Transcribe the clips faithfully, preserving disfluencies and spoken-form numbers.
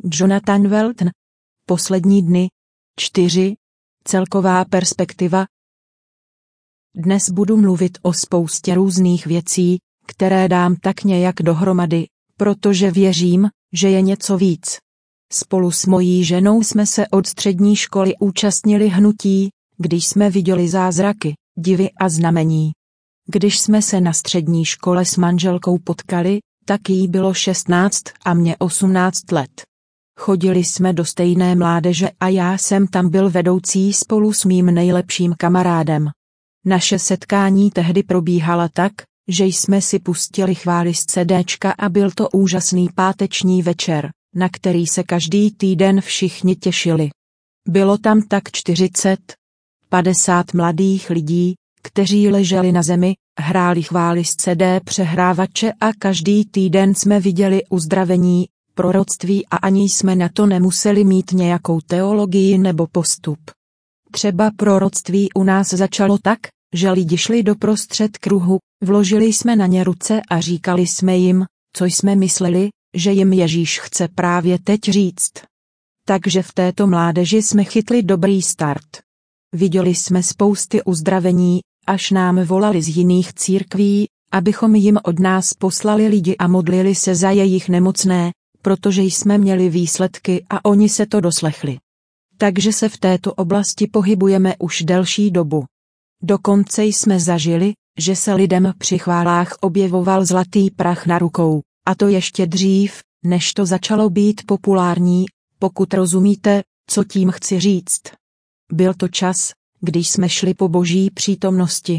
Jonathan Welton. Poslední dny. čtyři. Celková perspektiva. Dnes budu mluvit o spoustě různých věcí, které dám tak nějak dohromady, protože věřím, že je něco víc. Spolu s mojí ženou jsme se od střední školy účastnili hnutí, když jsme viděli zázraky, divy a znamení. Když jsme se na střední škole s manželkou potkali, tak jí bylo šestnáct a mě osmnáct let. Chodili jsme do stejné mládeže a já jsem tam byl vedoucí spolu s mým nejlepším kamarádem. Naše setkání tehdy probíhala tak, že jsme si pustili chvály z CDčka a byl to úžasný páteční večer, na který se každý týden všichni těšili. Bylo tam tak čtyřicet, padesát mladých lidí, kteří leželi na zemi, hráli chvály z C D přehrávače a každý týden jsme viděli uzdravení, proroctví a ani jsme na to nemuseli mít nějakou teologii nebo postup. Třeba proroctví u nás začalo tak, že lidi šli do prostřed kruhu, vložili jsme na ně ruce a říkali jsme jim, co jsme mysleli, že jim Ježíš chce právě teď říct. Takže v této mládeži jsme chytli dobrý start. Viděli jsme spousty uzdravení, až nám volali z jiných církví, abychom jim od nás poslali lidi a modlili se za jejich nemocné, protože jsme měli výsledky a oni se to doslechli. Takže se v této oblasti pohybujeme už delší dobu. Dokonce jsme zažili, že se lidem při chválách objevoval zlatý prach na rukou, a to ještě dřív, než to začalo být populární, pokud rozumíte, co tím chci říct. Byl to čas, když jsme šli po Boží přítomnosti.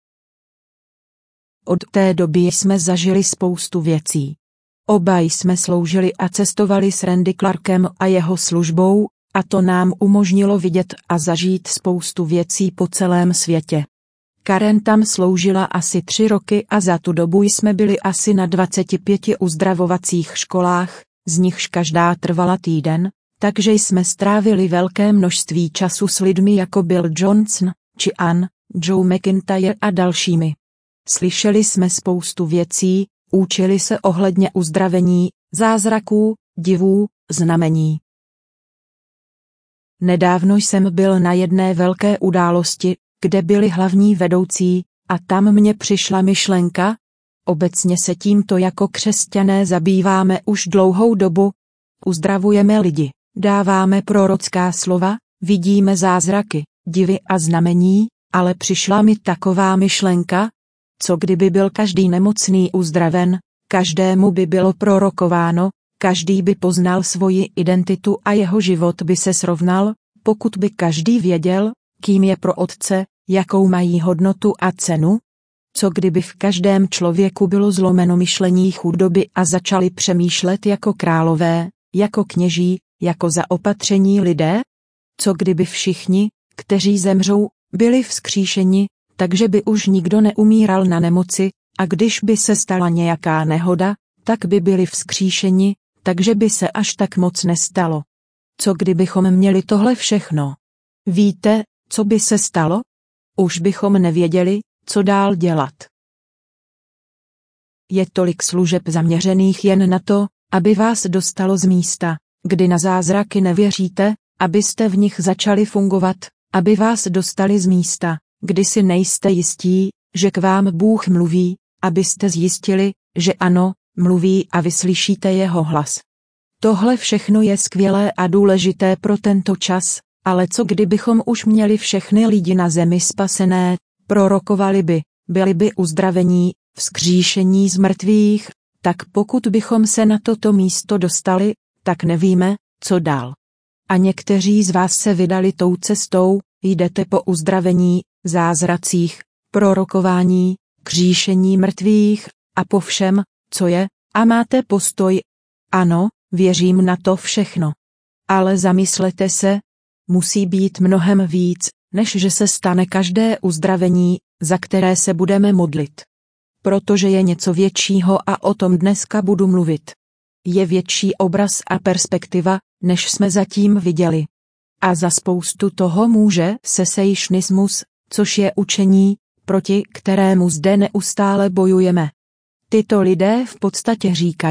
Od té doby jsme zažili spoustu věcí. Oba jsme sloužili a cestovali s Randy Clarkem a jeho službou, a to nám umožnilo vidět a zažít spoustu věcí po celém světě. Karen tam sloužila asi tři roky a za tu dobu jsme byli asi na dvaceti pěti uzdravovacích školách, z nichž každá trvala týden, takže jsme strávili velké množství času s lidmi jako Bill Johnson, či Ann, Joe McIntyre a dalšími. Slyšeli jsme spoustu věcí, učili se ohledně uzdravení, zázraků, divů, znamení. Nedávno jsem byl na jedné velké události, kde byli hlavní vedoucí, a tam mně přišla myšlenka. Obecně se tímto jako křesťané zabýváme už dlouhou dobu. Uzdravujeme lidi, dáváme prorocká slova, vidíme zázraky, divy a znamení, ale přišla mi taková myšlenka, co kdyby byl každý nemocný uzdraven, každému by bylo prorokováno, každý by poznal svoji identitu a jeho život by se srovnal, pokud by každý věděl, kým je pro Otce, jakou mají hodnotu a cenu? Co kdyby v každém člověku bylo zlomeno myšlení chudoby a začali přemýšlet jako králové, jako kněží, jako zaopatření lidé? Co kdyby všichni, kteří zemřou, byli vzkříšeni, takže by už nikdo neumíral na nemoci, a když by se stala nějaká nehoda, tak by byli vzkříšeni, takže by se až tak moc nestalo. Co kdybychom měli tohle všechno? Víte, co by se stalo? Už bychom nevěděli, co dál dělat. Je tolik služeb zaměřených jen na to, aby vás dostalo z místa, kdy na zázraky nevěříte, abyste v nich začali fungovat, aby vás dostali z místa, kdy si nejste jistí, že k vám Bůh mluví, abyste zjistili, že ano, mluví a vy slyšíte jeho hlas. Tohle všechno je skvělé a důležité pro tento čas, ale co kdybychom už měli všechny lidi na zemi spasené, prorokovali by, byli by uzdravení, vzkříšení z mrtvých, tak pokud bychom se na toto místo dostali, tak nevíme, co dál. A někteří z vás se vydali tou cestou, jdete po uzdravení, zázracích, prorokování, kříšení mrtvých, a po všem, co je, a máte postoj. Ano, věřím na to všechno. Ale zamyslete se, musí být mnohem víc, než že se stane každé uzdravení, za které se budeme modlit. Protože je něco většího a o tom dneska budu mluvit. Je větší obraz a perspektiva, než jsme zatím viděli. A za spoustu toho může sesejšnismus, což je učení, proti kterému zde neustále bojujeme. Tyto lidé v podstatě říkají,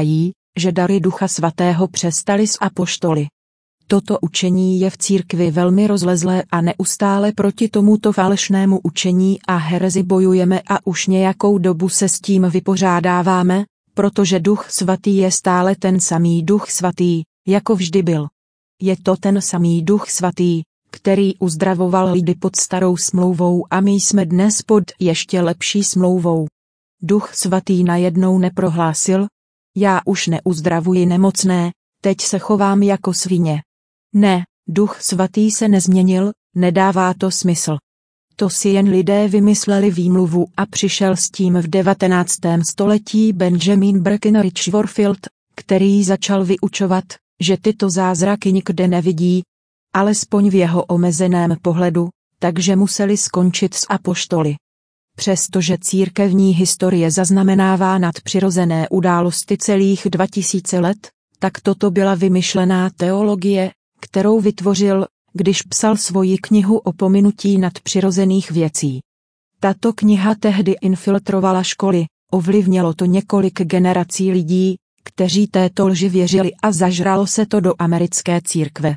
že dary Ducha Svatého přestaly s apoštoly. Toto učení je v církvi velmi rozlezlé a neustále proti tomuto falešnému učení a herezi bojujeme a už nějakou dobu se s tím vypořádáváme, protože Duch Svatý je stále ten samý Duch Svatý, jako vždy byl. Je to ten samý Duch Svatý, který uzdravoval lidi pod starou smlouvou a my jsme dnes pod ještě lepší smlouvou. Duch Svatý najednou neprohlásil: já už neuzdravuji nemocné, teď se chovám jako svině. Ne, Duch Svatý se nezměnil, nedává to smysl. To si jen lidé vymysleli výmluvu a přišel s tím v devatenáctém století Benjamin Breckinridge Warfield, který začal vyučovat, že tyto zázraky nikde nevidí, alespoň v jeho omezeném pohledu, takže museli skončit s apoštoly. Přestože církevní historie zaznamenává nadpřirozené události celých dva tisíce let, tak toto byla vymyšlená teologie, kterou vytvořil, když psal svoji knihu o pominutí nadpřirozených věcí. Tato kniha tehdy infiltrovala školy, ovlivnilo to několik generací lidí, kteří této lži věřili a zažralo se to do americké církve.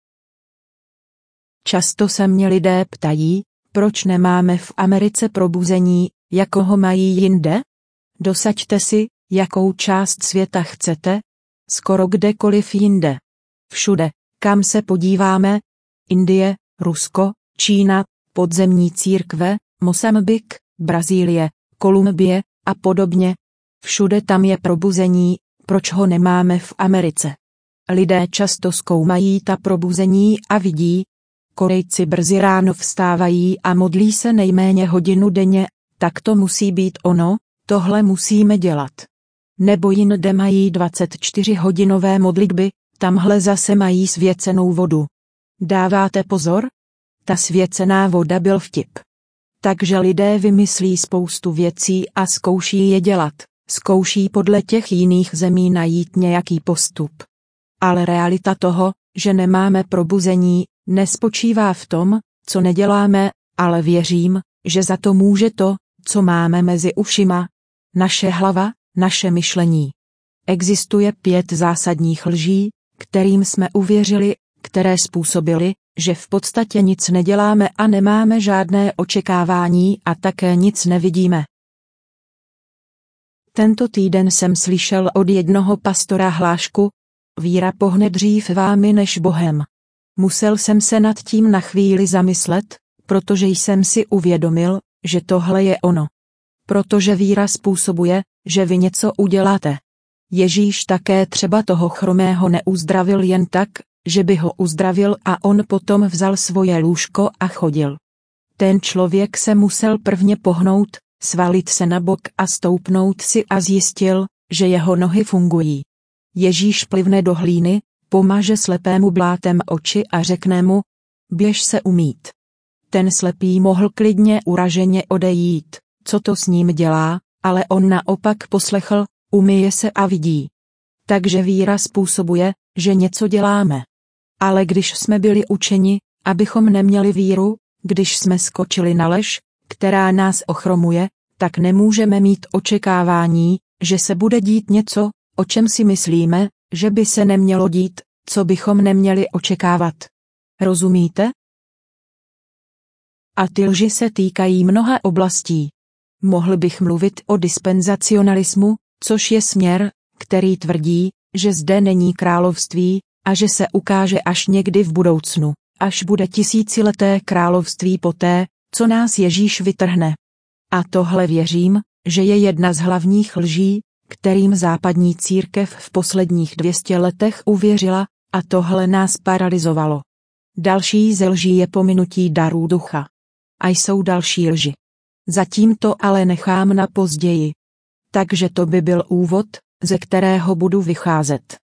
Často se mě lidé ptají, proč nemáme v Americe probuzení, jako ho mají jinde? Dosaďte si, jakou část světa chcete, skoro kdekoliv jinde. Všude, kam se podíváme, Indie, Rusko, Čína, podzemní církve, Mosambik, Brazílie, Kolumbie a podobně. Všude tam je probuzení, proč ho nemáme v Americe? Lidé často zkoumají ta probuzení a vidí, Korejci brzy ráno vstávají a modlí se nejméně hodinu denně, tak to musí být ono, tohle musíme dělat. Nebo jinde mají dvacetičtyřhodinové modlitby, tamhle zase mají svěcenou vodu. Dáváte pozor? Ta svěcená voda byl vtip. Takže lidé vymyslí spoustu věcí a zkouší je dělat, zkouší podle těch jiných zemí najít nějaký postup. Ale realita toho, že nemáme probuzení, nespočívá v tom, co neděláme, ale věřím, že za to může to, co máme mezi ušima. Naše hlava, naše myšlení. Existuje pět zásadních lží, kterým jsme uvěřili, které způsobily, že v podstatě nic neděláme a nemáme žádné očekávání a také nic nevidíme. Tento týden jsem slyšel od jednoho pastora hlášku: víra pohne dřív vámi než Bohem. Musel jsem se nad tím na chvíli zamyslet, protože jsem si uvědomil, že tohle je ono. Protože víra způsobuje, že vy něco uděláte. Ježíš také třeba toho chromého neuzdravil jen tak, že by ho uzdravil a on potom vzal svoje lůžko a chodil. Ten člověk se musel prvně pohnout, svalit se na bok a stoupnout si a zjistil, že jeho nohy fungují. Ježíš plivne do hlíny, pomaže slepému blátem oči a řekne mu: běž se umýt. Ten slepý mohl klidně uraženě odejít, co to s ním dělá, ale on naopak poslechl: umyje se a vidí. Takže víra způsobuje, že něco děláme. Ale když jsme byli učeni, abychom neměli víru, když jsme skočili na lež, která nás ochromuje, tak nemůžeme mít očekávání, že se bude dít něco, o čem si myslíme, že by se nemělo dít, co bychom neměli očekávat. Rozumíte? A ty lži se týkají mnoha oblastí. Mohl bych mluvit o dispenzacionalismu, což je směr, který tvrdí, že zde není království a že se ukáže až někdy v budoucnu, až bude tisícileté království poté, co nás Ježíš vytrhne. A tohle věřím, že je jedna z hlavních lží, kterým západní církev v posledních dvou stech letech uvěřila, a tohle nás paralyzovalo. Další ze lží je pominutí darů ducha. A jsou další lži. Zatím to ale nechám na později. Takže to by byl úvod, ze kterého budu vycházet.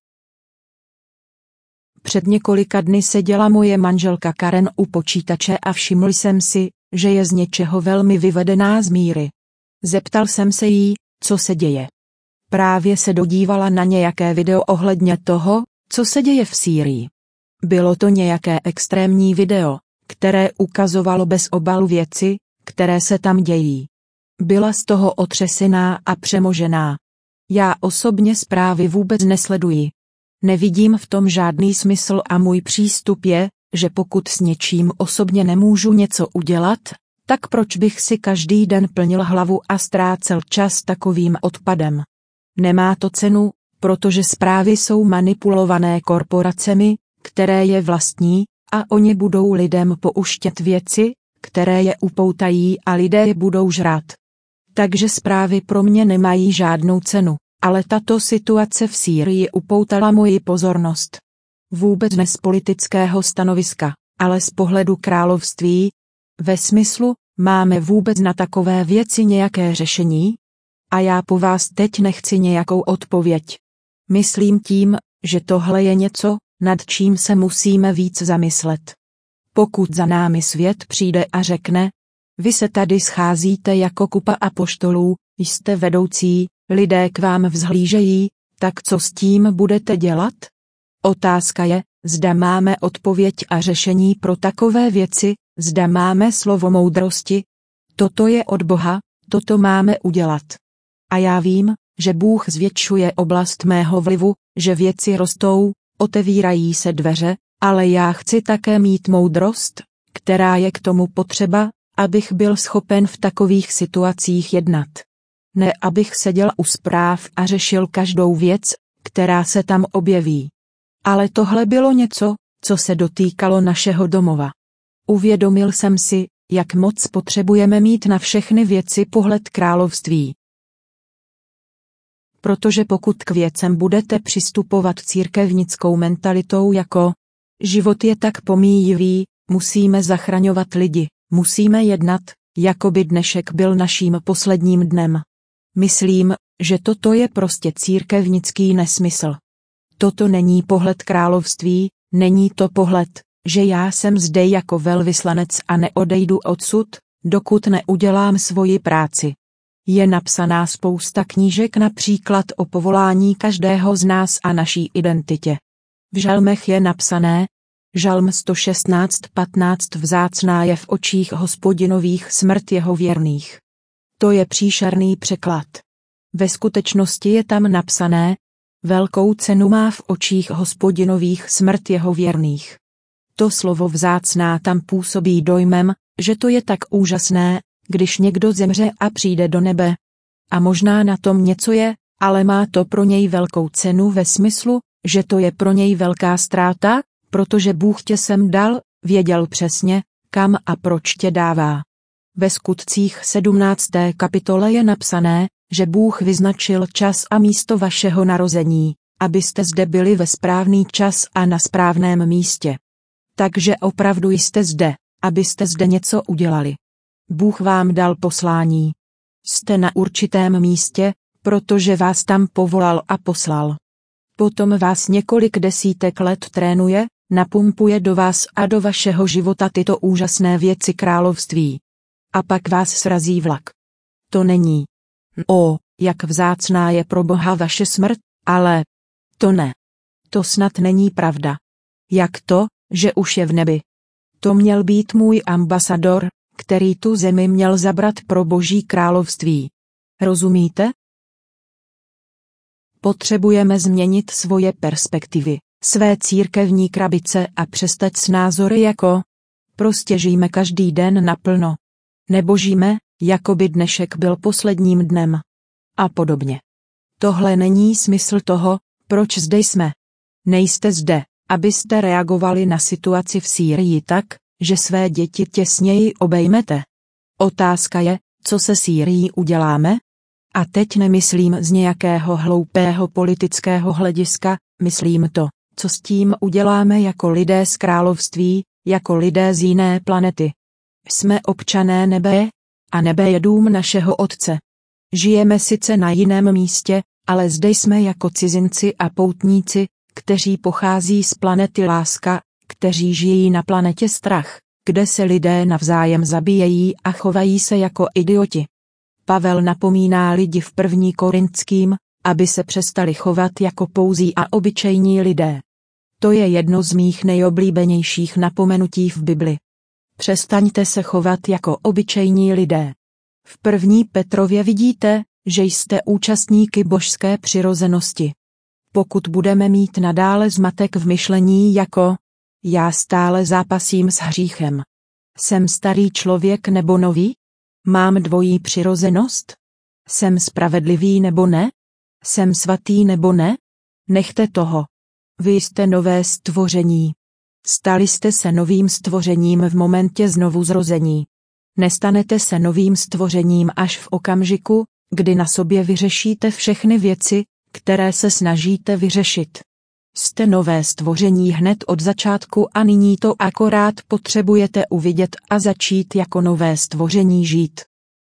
Před několika dny seděla moje manželka Karen u počítače a všiml jsem si, že je z něčeho velmi vyvedená z míry. Zeptal jsem se jí, co se děje. Právě se dodívala na nějaké video ohledně toho, co se děje v Sýrii. Bylo to nějaké extrémní video, které ukazovalo bez obalu věci, které se tam dějí. Byla z toho otřesená a přemožená. Já osobně zprávy vůbec nesleduji. Nevidím v tom žádný smysl a můj přístup je, že pokud s něčím osobně nemůžu něco udělat, tak proč bych si každý den plnil hlavu a ztrácel čas takovým odpadem? Nemá to cenu, protože zprávy jsou manipulované korporacemi, které je vlastní, a oni budou lidem pouštět věci, které je upoutají a lidé je budou žrát. Takže zprávy pro mě nemají žádnou cenu, ale tato situace v Sýrii upoutala moji pozornost. Vůbec ne z politického stanoviska, ale z pohledu království, ve smyslu, máme vůbec na takové věci nějaké řešení? A já po vás teď nechci nějakou odpověď. Myslím tím, že tohle je něco, nad čím se musíme víc zamyslet. Pokud za námi svět přijde a řekne, vy se tady scházíte jako kupa apoštolů, jste vedoucí, lidé k vám vzhlížejí, tak co s tím budete dělat? Otázka je, zda máme odpověď a řešení pro takové věci, zda máme slovo moudrosti. Toto je od Boha, toto máme udělat. A já vím, že Bůh zvětšuje oblast mého vlivu, že věci rostou, otevírají se dveře, ale já chci také mít moudrost, která je k tomu potřeba, abych byl schopen v takových situacích jednat. Ne abych seděl u zpráv a řešil každou věc, která se tam objeví. Ale tohle bylo něco, co se dotýkalo našeho domova. Uvědomil jsem si, jak moc potřebujeme mít na všechny věci pohled království. Protože pokud k věcem budete přistupovat církevnickou mentalitou jako život je tak pomíjivý, musíme zachraňovat lidi, musíme jednat, jako by dnešek byl naším posledním dnem. Myslím, že toto je prostě církevnický nesmysl. Toto není pohled království, není to pohled, že já jsem zde jako velvyslanec a neodejdu odsud, dokud neudělám svoji práci. Je napsaná spousta knížek například o povolání každého z nás a naší identitě. V žalmech je napsané, žalm sto šestnáct patnáct vzácná je v očích Hospodinových smrt jeho věrných. To je příšerný překlad. Ve skutečnosti je tam napsané, velkou cenu má v očích Hospodinových smrt jeho věrných. To slovo vzácná tam působí dojmem, že to je tak úžasné, když někdo zemře a přijde do nebe. A možná na tom něco je, ale má to pro něj velkou cenu ve smyslu, že to je pro něj velká ztráta, protože Bůh tě sem dal, věděl přesně, kam a proč tě dává. Ve Skutcích sedmnácté kapitole je napsané, že Bůh vyznačil čas a místo vašeho narození, abyste zde byli ve správný čas a na správném místě. Takže opravdu jste zde, abyste zde něco udělali. Bůh vám dal poslání. Jste na určitém místě, protože vás tam povolal a poslal. Potom vás několik desítek let trénuje, napumpuje do vás a do vašeho života tyto úžasné věci království. A pak vás srazí vlak. To není. O, jak vzácná je pro Boha vaše smrt, ale to ne. To snad není pravda. Jak to, že už je v nebi? To měl být můj ambasador, který tu zemi měl zabrat pro Boží království. Rozumíte? Potřebujeme změnit svoje perspektivy, své církevní krabice a přestat s názory jako prostě žijme každý den naplno. Nebo žijme, jako by dnešek byl posledním dnem. A podobně. Tohle není smysl toho, proč zde jsme. Nejste zde, abyste reagovali na situaci v Sýrii tak, že své děti těsněji obejmete. Otázka je, co se Sýrií uděláme? A teď nemyslím z nějakého hloupého politického hlediska, myslím to, co s tím uděláme jako lidé z království, jako lidé z jiné planety. Jsme občané nebe, a nebe je dům našeho Otce. Žijeme sice na jiném místě, ale zde jsme jako cizinci a poutníci, kteří pochází z planety láska, kteří žijí na planetě strach, kde se lidé navzájem zabíjejí a chovají se jako idioti. Pavel napomíná lidi v první Korinským, aby se přestali chovat jako pouzí a obyčejní lidé. To je jedno z mých nejoblíbenějších napomenutí v Bibli. Přestaňte se chovat jako obyčejní lidé. V první Petrově vidíte, že jste účastníky božské přirozenosti. Pokud budeme mít nadále zmatek v myšlení jako já stále zápasím s hříchem. Jsem starý člověk nebo nový? Mám dvojí přirozenost? Jsem spravedlivý nebo ne? Jsem svatý nebo ne? Nechte toho. Vy jste nové stvoření. Stali jste se novým stvořením v momentě znovuzrození. Nestanete se novým stvořením až v okamžiku, kdy na sobě vyřešíte všechny věci, které se snažíte vyřešit. Jste nové stvoření hned od začátku a nyní to akorát potřebujete uvidět a začít jako nové stvoření žít.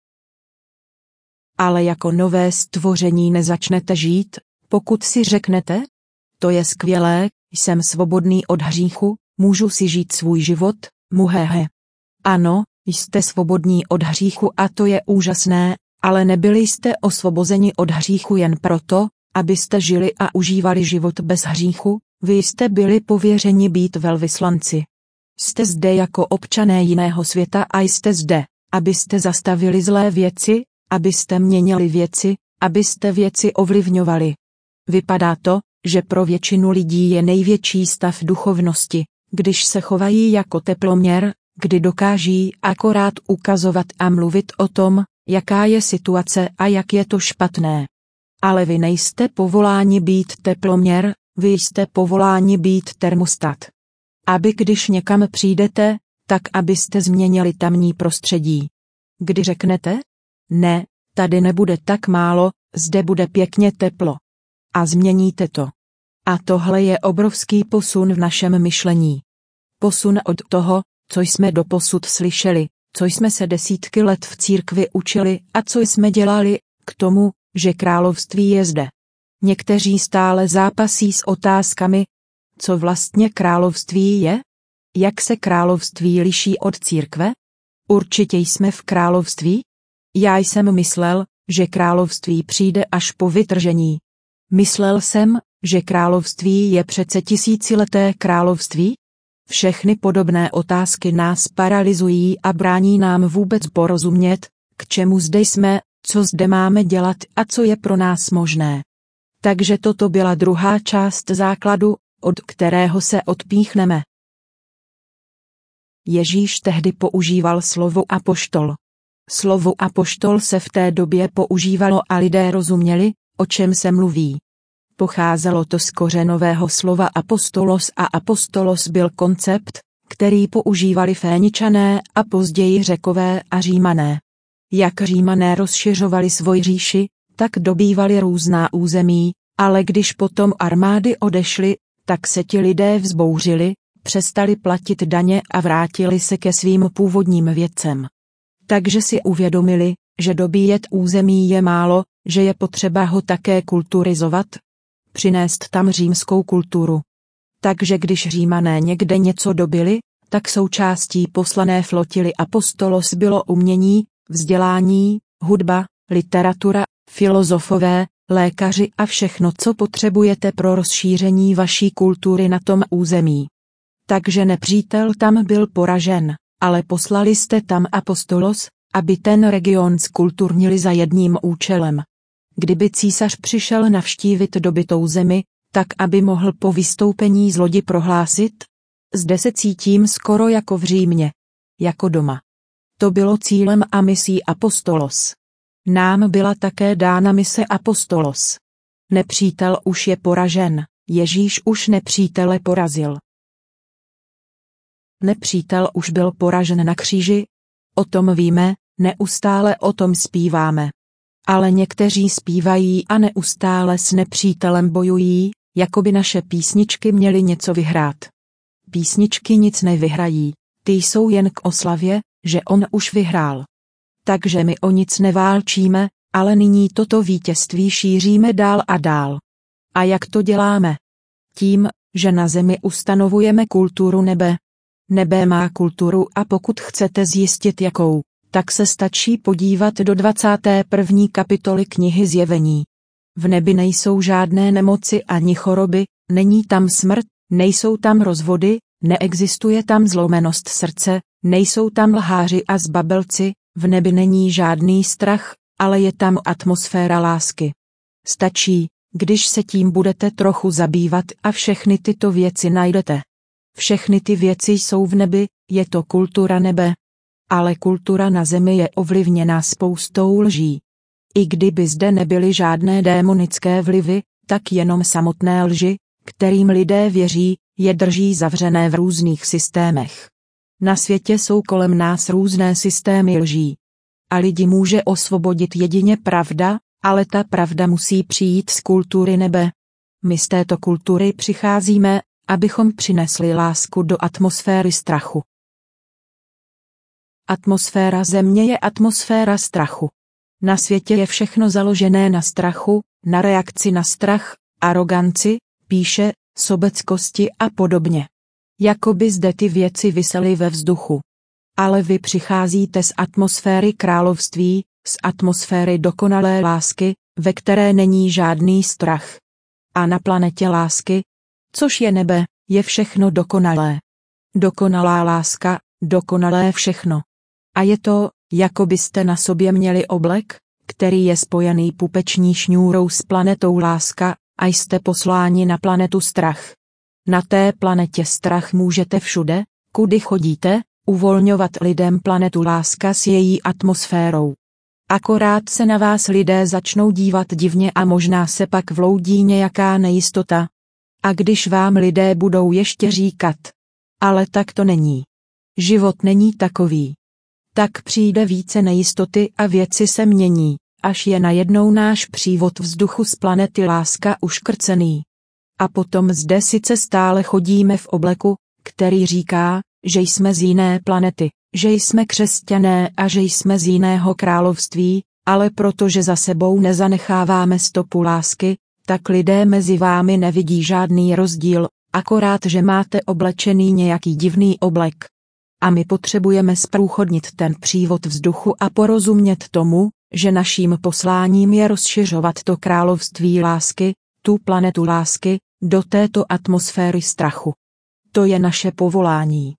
Ale jako nové stvoření nezačnete žít, pokud si řeknete, to je skvělé, jsem svobodný od hříchu, můžu si žít svůj život, muhehe. Ano, jste svobodní od hříchu a to je úžasné, ale nebyli jste osvobozeni od hříchu jen proto, abyste žili a užívali život bez hříchu, vy jste byli pověřeni být velvyslanci. Jste zde jako občané jiného světa a jste zde, abyste zastavili zlé věci, abyste měnili věci, abyste věci ovlivňovali. Vypadá to, že pro většinu lidí je největší stav duchovnosti, když se chovají jako teploměr, kdy dokáží akorát ukazovat a mluvit o tom, jaká je situace a jak je to špatné. Ale vy nejste povoláni být teploměr, vy jste povoláni být termostat. Aby když někam přijdete, tak abyste změnili tamní prostředí. Kdy řeknete, ne, tady nebude tak málo, zde bude pěkně teplo. A změníte to. A tohle je obrovský posun v našem myšlení. Posun od toho, co jsme doposud slyšeli, co jsme se desítky let v církvi učili a co jsme dělali, k tomu, že království je zde. Někteří stále zápasí s otázkami, co vlastně království je? Jak se království liší od církve? Určitě jsme v království? Já jsem myslel, že království přijde až po vytržení. Myslel jsem, že království je přece tisícileté království? Všechny podobné otázky nás paralyzují a brání nám vůbec porozumět, k čemu zde jsme, co zde máme dělat a co je pro nás možné. Takže toto byla druhá část základu, od kterého se odpíchneme. Ježíš tehdy používal slovo apoštol. Slovo apoštol se v té době používalo a lidé rozuměli, o čem se mluví. Pocházelo to z kořenového slova apostolos a apostolos byl koncept, který používali Féničané a později Řekové a Římané. Jak Římané rozšiřovali svoji říši, tak dobývali různá území, ale když potom armády odešly, tak se ti lidé vzbouřili, přestali platit daně a vrátili se ke svým původním věcem. Takže si uvědomili, že dobíjet území je málo, že je potřeba ho také kulturizovat, přinést tam římskou kulturu. Takže když Římané někde něco dobili, tak součástí poslané flotily apostolos bylo umění, vzdělání, hudba, literatura, filozofové, lékaři a všechno, co potřebujete pro rozšíření vaší kultury na tom území. Takže nepřítel tam byl poražen, ale poslali jste tam apostolos, aby ten region zkulturnili za jedním účelem. Kdyby císař přišel navštívit dobytou zemi, tak aby mohl po vystoupení z lodi prohlásit, zde se cítím skoro jako v Římě. Jako doma. To bylo cílem a misí apostolos. Nám byla také dána mise apostolos. Nepřítel už je poražen, Ježíš už nepřítele porazil. Nepřítel už byl poražen na kříži. O tom víme, neustále o tom zpíváme. Ale někteří zpívají a neustále s nepřítelem bojují, jako by naše písničky měly něco vyhrát. Písničky nic nevyhrají, ty jsou jen k oslavě, že on už vyhrál. Takže my o nic neválčíme, ale nyní toto vítězství šíříme dál a dál. A jak to děláme? Tím, že na zemi ustanovujeme kulturu nebe. Nebe má kulturu a pokud chcete zjistit jakou, tak se stačí podívat do dvacáté první kapitoly knihy Zjevení. V nebi nejsou žádné nemoci ani choroby, není tam smrt, nejsou tam rozvody, neexistuje tam zlomenost srdce, nejsou tam lháři a zbabelci, v nebi není žádný strach, ale je tam atmosféra lásky. Stačí, když se tím budete trochu zabývat a všechny tyto věci najdete. Všechny ty věci jsou v nebi, je to kultura nebe. Ale kultura na zemi je ovlivněná spoustou lží. I kdyby zde nebyly žádné démonické vlivy, tak jenom samotné lži, kterým lidé věří, je drží zavřené v různých systémech. Na světě jsou kolem nás různé systémy lží. A lidi může osvobodit jedině pravda, ale ta pravda musí přijít z kultury nebe. My z této kultury přicházíme, abychom přinesli lásku do atmosféry strachu. Atmosféra země je atmosféra strachu. Na světě je všechno založené na strachu, na reakci na strach, aroganci, píše, sobeckosti a podobně. Jakoby zde ty věci visely ve vzduchu. Ale vy přicházíte z atmosféry království, z atmosféry dokonalé lásky, ve které není žádný strach. A na planetě lásky, což je nebe, je všechno dokonalé. Dokonalá láska, dokonalé všechno. A je to, jako byste na sobě měli oblek, který je spojený pupeční šňůrou s planetou láska, a jste posláni na planetu strach. Na té planetě strach můžete všude, kudy chodíte, uvolňovat lidem planetu láska s její atmosférou. Akorát se na vás lidé začnou dívat divně a možná se pak vloudí nějaká nejistota. A když vám lidé budou ještě říkat, ale tak to není. Život není takový. Tak přijde více nejistoty a věci se mění, až je najednou náš přívod vzduchu z planety láska uškrcený. A potom zde sice stále chodíme v obleku, který říká, že jsme z jiné planety, že jsme křesťané a že jsme z jiného království, ale protože za sebou nezanecháváme stopu lásky, tak lidé mezi vámi nevidí žádný rozdíl, akorát že máte oblečený nějaký divný oblek. A my potřebujeme zprůchodnit ten přívod vzduchu a porozumět tomu, že naším posláním je rozšiřovat to království lásky, tu planetu lásky, do této atmosféry strachu. To je naše povolání.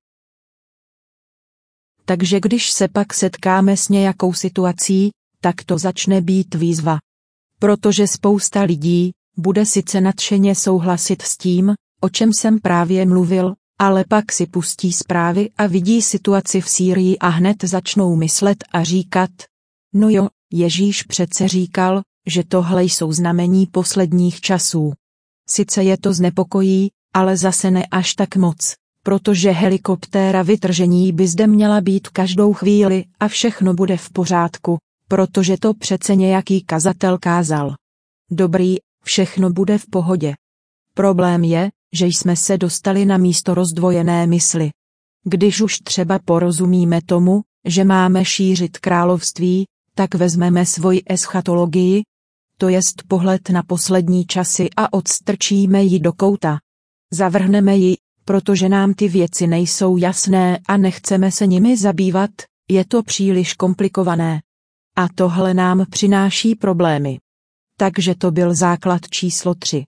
Takže když se pak setkáme s nějakou situací, tak to začne být výzva. Protože spousta lidí bude sice nadšeně souhlasit s tím, o čem jsem právě mluvil, ale pak si pustí zprávy a vidí situaci v Sýrii a hned začnou myslet a říkat, no jo, Ježíš přece říkal, že tohle jsou znamení posledních časů. Sice je to znepokojí, ale zase ne až tak moc, protože helikoptéra vytržení by zde měla být každou chvíli a všechno bude v pořádku, protože to přece nějaký kazatel kázal. Dobrý, všechno bude v pohodě. Problém je, že jsme se dostali na místo rozdvojené mysli. Když už třeba porozumíme tomu, že máme šířit království, tak vezmeme svoji eschatologii, to jest pohled na poslední časy a odstrčíme ji do kouta. Zavrhneme ji, protože nám ty věci nejsou jasné a nechceme se nimi zabývat, je to příliš komplikované. A tohle nám přináší problémy. Takže to byl základ číslo tři.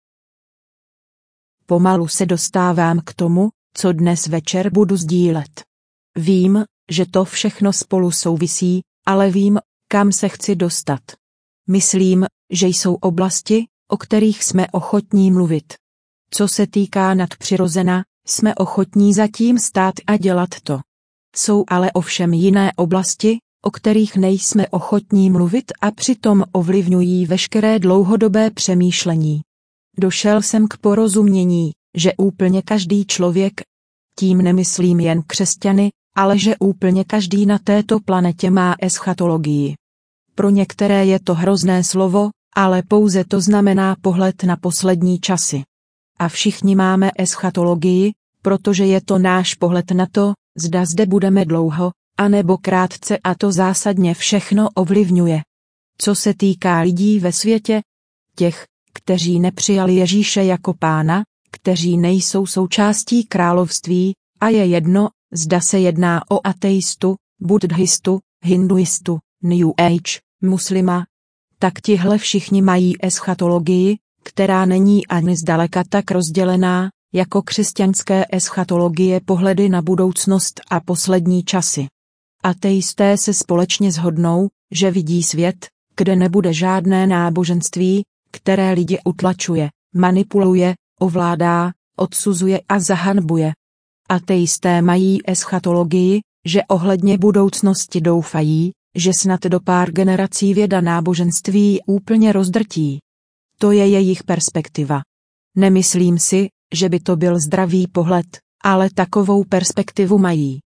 Pomalu se dostávám k tomu, co dnes večer budu sdílet. Vím, že to všechno spolu souvisí, ale vím, kam se chci dostat. Myslím, že jsou oblasti, o kterých jsme ochotní mluvit. Co se týká nadpřirozena, jsme ochotní zatím stát a dělat to. Jsou ale ovšem jiné oblasti, o kterých nejsme ochotní mluvit a přitom ovlivňují veškeré dlouhodobé přemýšlení. Došel jsem k porozumění, že úplně každý člověk, tím nemyslím jen křesťany, ale že úplně každý na této planetě má eschatologii. Pro některé je to hrozné slovo, ale pouze to znamená pohled na poslední časy. A všichni máme eschatologii, protože je to náš pohled na to, zda zde budeme dlouho, anebo krátce a to zásadně všechno ovlivňuje. Co se týká lidí ve světě, těch, kteří nepřijali Ježíše jako pána, kteří nejsou součástí království, a je jedno, zda se jedná o ateistu, buddhistu, hinduistu, New Age, muslima, tak tihle všichni mají eschatologii, která není ani zdaleka tak rozdělená, jako křesťanské eschatologie pohledy na budoucnost a poslední časy. Ateisté se společně shodnou, že vidí svět, kde nebude žádné náboženství, které lidi utlačuje, manipuluje, ovládá, odsuzuje a zahanbuje. Ateisté mají eschatologii, že ohledně budoucnosti doufají, že snad do pár generací věda náboženství úplně rozdrtí. To je jejich perspektiva. Nemyslím si, že by to byl zdravý pohled, ale takovou perspektivu mají.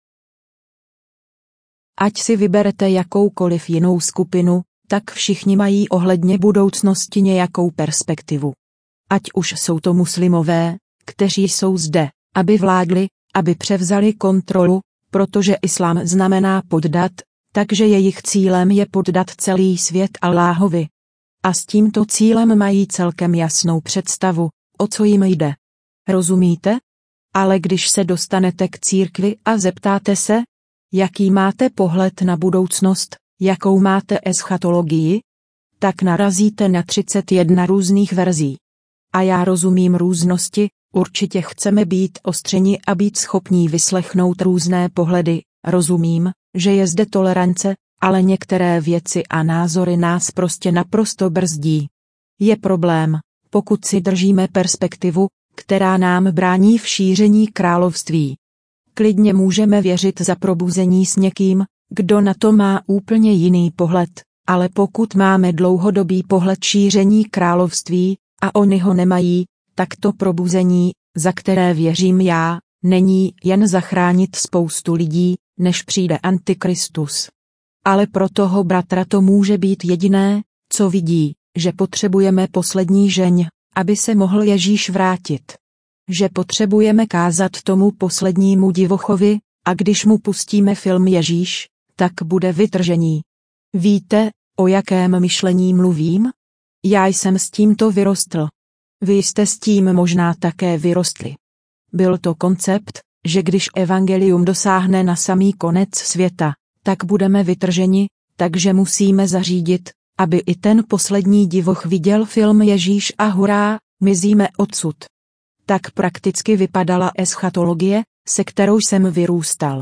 Ať si vyberete jakoukoliv jinou skupinu, tak všichni mají ohledně budoucnosti nějakou perspektivu. Ať už jsou to muslimové, kteří jsou zde, aby vládli, aby převzali kontrolu, protože islám znamená poddat, takže jejich cílem je poddat celý svět Alláhovi. A s tímto cílem mají celkem jasnou představu, o co jim jde. Rozumíte? Ale když se dostanete k církvi a zeptáte se, jaký máte pohled na budoucnost, jakou máte eschatologii, tak narazíte na třicet jedna různých verzí. A já rozumím různosti, určitě chceme být ostřeni a být schopní vyslechnout různé pohledy, rozumím, že je zde tolerance, ale některé věci a názory nás prostě naprosto brzdí. Je problém, pokud si držíme perspektivu, která nám brání v šíření království. Klidně můžeme věřit za probuzení s někým, kdo na to má úplně jiný pohled, ale pokud máme dlouhodobý pohled šíření království, a oni ho nemají, tak to probuzení, za které věřím já, není jen zachránit spoustu lidí, než přijde Antikristus. Ale pro toho bratra to může být jediné, co vidí, že potřebujeme poslední žeň, aby se mohl Ježíš vrátit. Že potřebujeme kázat tomu poslednímu divochovi, a když mu pustíme film Ježíš, tak bude vytržení. Víte, o jakém myšlení mluvím? Já jsem s tímto vyrostl. Vy jste s tím možná také vyrostli. Byl to koncept, že když evangelium dosáhne na samý konec světa, tak budeme vytrženi, takže musíme zařídit, aby i ten poslední divoch viděl film Ježíš a hurá, mizíme odsud. Tak prakticky vypadala eschatologie, se kterou jsem vyrůstal.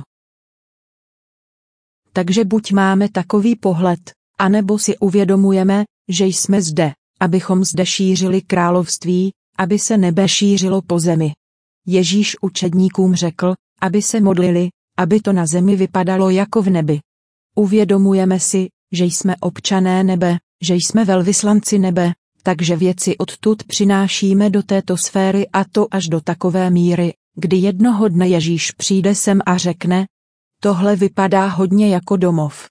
Takže buď máme takový pohled, anebo si uvědomujeme, že jsme zde, abychom zde šířili království, aby se nebe šířilo po zemi. Ježíš učedníkům řekl, aby se modlili, aby to na zemi vypadalo jako v nebi. Uvědomujeme si, že jsme občané nebe, že jsme velvyslanci nebe, takže věci odtud přinášíme do této sféry a to až do takové míry, kdy jednoho dne Ježíš přijde sem a řekne, tohle vypadá hodně jako domov.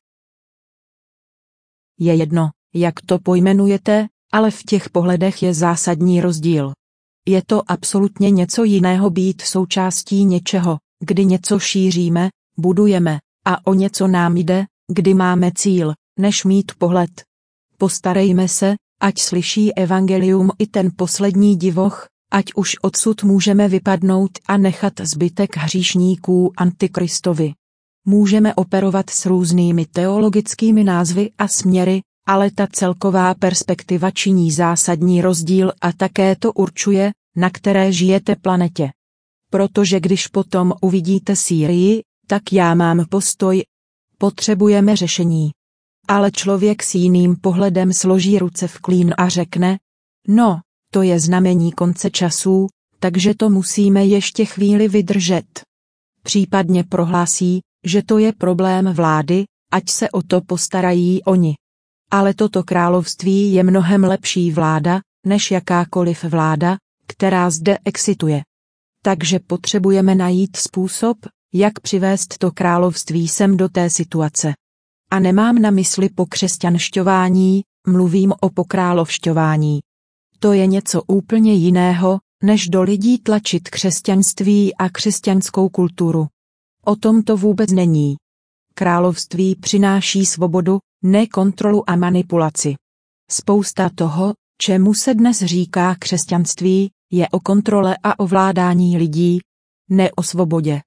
Je jedno, jak to pojmenujete, ale v těch pohledech je zásadní rozdíl. Je to absolutně něco jiného být součástí něčeho, kdy něco šíříme, budujeme, a o něco nám jde, kdy máme cíl, než mít pohled. Postarejme se, ať slyší evangelium i ten poslední divoch, ať už odsud můžeme vypadnout a nechat zbytek hříšníků Antikristovi. Můžeme operovat s různými teologickými názvy a směry, ale ta celková perspektiva činí zásadní rozdíl a také to určuje, na které žijete planetě. Protože když potom uvidíte Sýrii, tak já mám postoj. Potřebujeme řešení. Ale člověk s jiným pohledem složí ruce v klín a řekne, no, to je znamení konce časů, takže to musíme ještě chvíli vydržet. Případně prohlásí, že to je problém vlády, ať se o to postarají oni. Ale toto království je mnohem lepší vláda, než jakákoliv vláda, která zde existuje. Takže potřebujeme najít způsob, jak přivést to království sem do té situace. A nemám na mysli pokřesťanšťování, mluvím o pokrálovšťování. To je něco úplně jiného, než do lidí tlačit křesťanství a křesťanskou kulturu. O tom to vůbec není. Království přináší svobodu, ne kontrolu a manipulaci. Spousta toho, čemu se dnes říká křesťanství, je o kontrole a ovládání lidí, ne o svobodě.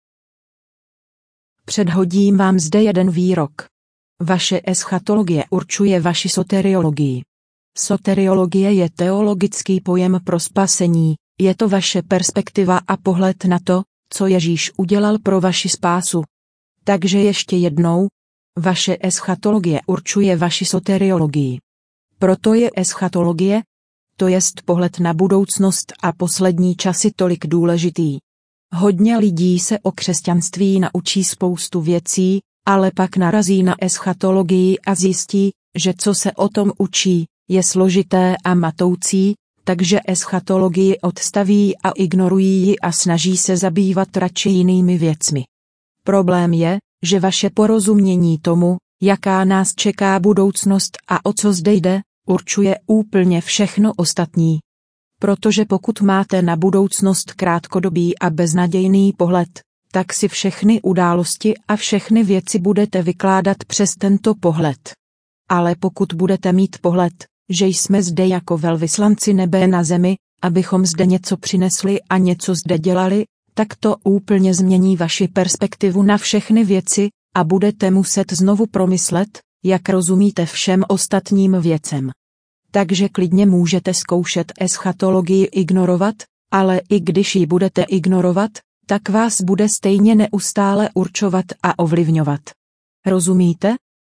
Předhodím vám zde jeden výrok. Vaše eschatologie určuje vaši soteriologii. Soteriologie je teologický pojem pro spasení, je to vaše perspektiva a pohled na to, co Ježíš udělal pro vaši spásu. Takže ještě jednou, vaše eschatologie určuje vaši soteriologii. Proto je eschatologie, to jest pohled na budoucnost a poslední časy, tolik důležitý. Hodně lidí se o křesťanství naučí spoustu věcí, ale pak narazí na eschatologii a zjistí, že co se o tom učí, je složité a matoucí, takže eschatologii odstaví a ignorují ji a snaží se zabývat radši jinými věcmi. Problém je, že vaše porozumění tomu, jaká nás čeká budoucnost a o co zde jde, určuje úplně všechno ostatní. Protože pokud máte na budoucnost krátkodobý a beznadějný pohled, tak si všechny události a všechny věci budete vykládat přes tento pohled. Ale pokud budete mít pohled, že jsme zde jako velvyslanci nebe na zemi, abychom zde něco přinesli a něco zde dělali, tak to úplně změní vaši perspektivu na všechny věci a budete muset znovu promyslet, jak rozumíte všem ostatním věcem. Takže klidně můžete zkoušet eschatologii ignorovat, ale i když ji budete ignorovat, tak vás bude stejně neustále určovat a ovlivňovat. Rozumíte?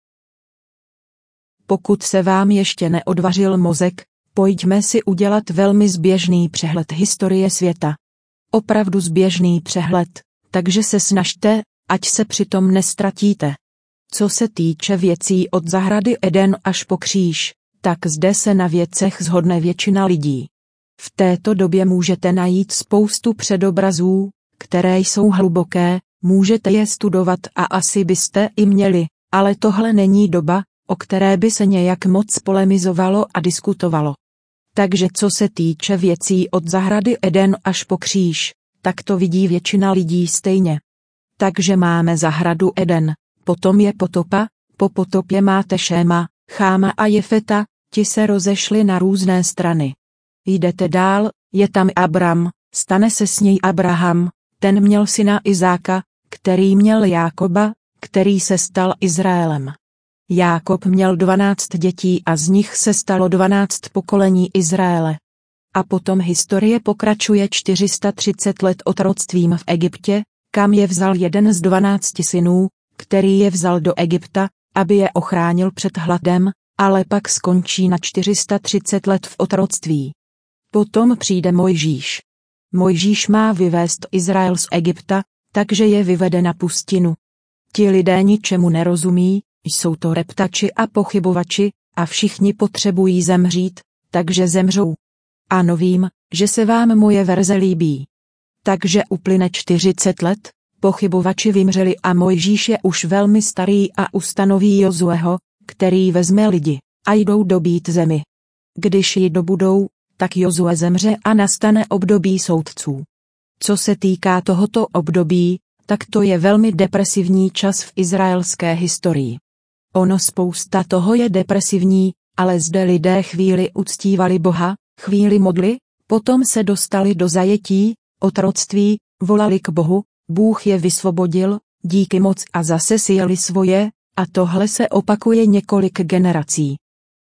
Pokud se vám ještě neodvařil mozek, pojďme si udělat velmi zběžný přehled historie světa. Opravdu zběžný přehled, takže se snažte, ať se přitom nestratíte. Co se týče věcí od zahrady Eden až po kříž, tak zde se na věcech shodne většina lidí. V této době můžete najít spoustu předobrazů, které jsou hluboké, můžete je studovat a asi byste i měli, ale tohle není doba, o které by se nějak moc polemizovalo a diskutovalo. Takže co se týče věcí od zahrady Eden až po kříž, tak to vidí většina lidí stejně. Takže máme zahradu Eden, potom je potopa, po potopě máte Šéma, Cháma a Jefeta, ti se rozešli na různé strany. Jdete dál, je tam Abram, stane se s něj Abraham, ten měl syna Izáka, který měl Jákoba, který se stal Izraelem. Jákob měl dvanáct dětí a z nich se stalo dvanáct pokolení Izraele. A potom historie pokračuje čtyři sta třicet let otroctvím v Egyptě, kam je vzal jeden z dvanácti synů, který je vzal do Egypta, aby je ochránil před hladem, ale pak skončí na čtyři sta třicet let v otroctví. Potom přijde Mojžíš. Mojžíš má vyvést Izrael z Egypta, takže je vyvede na pustinu. Ti lidé ničemu nerozumí, jsou to reptači a pochybovači, a všichni potřebují zemřít, takže zemřou. Ano, vím, že se vám moje verze líbí. Takže uplyne čtyřicet let, pochybovači vymřeli a Mojžíš je už velmi starý a ustanoví Jozueho, který vezme lidi a jdou dobít zemi. Když ji dobudou, tak Jozue zemře a nastane období soudců. Co se týká tohoto období, tak to je velmi depresivní čas v izraelské historii. Ono spousta toho je depresivní, ale zde lidé chvíli uctívali Boha, chvíli modli, potom se dostali do zajetí, otroctví, volali k Bohu, Bůh je vysvobodil, díky moc a zase si jeli svoje, a tohle se opakuje několik generací.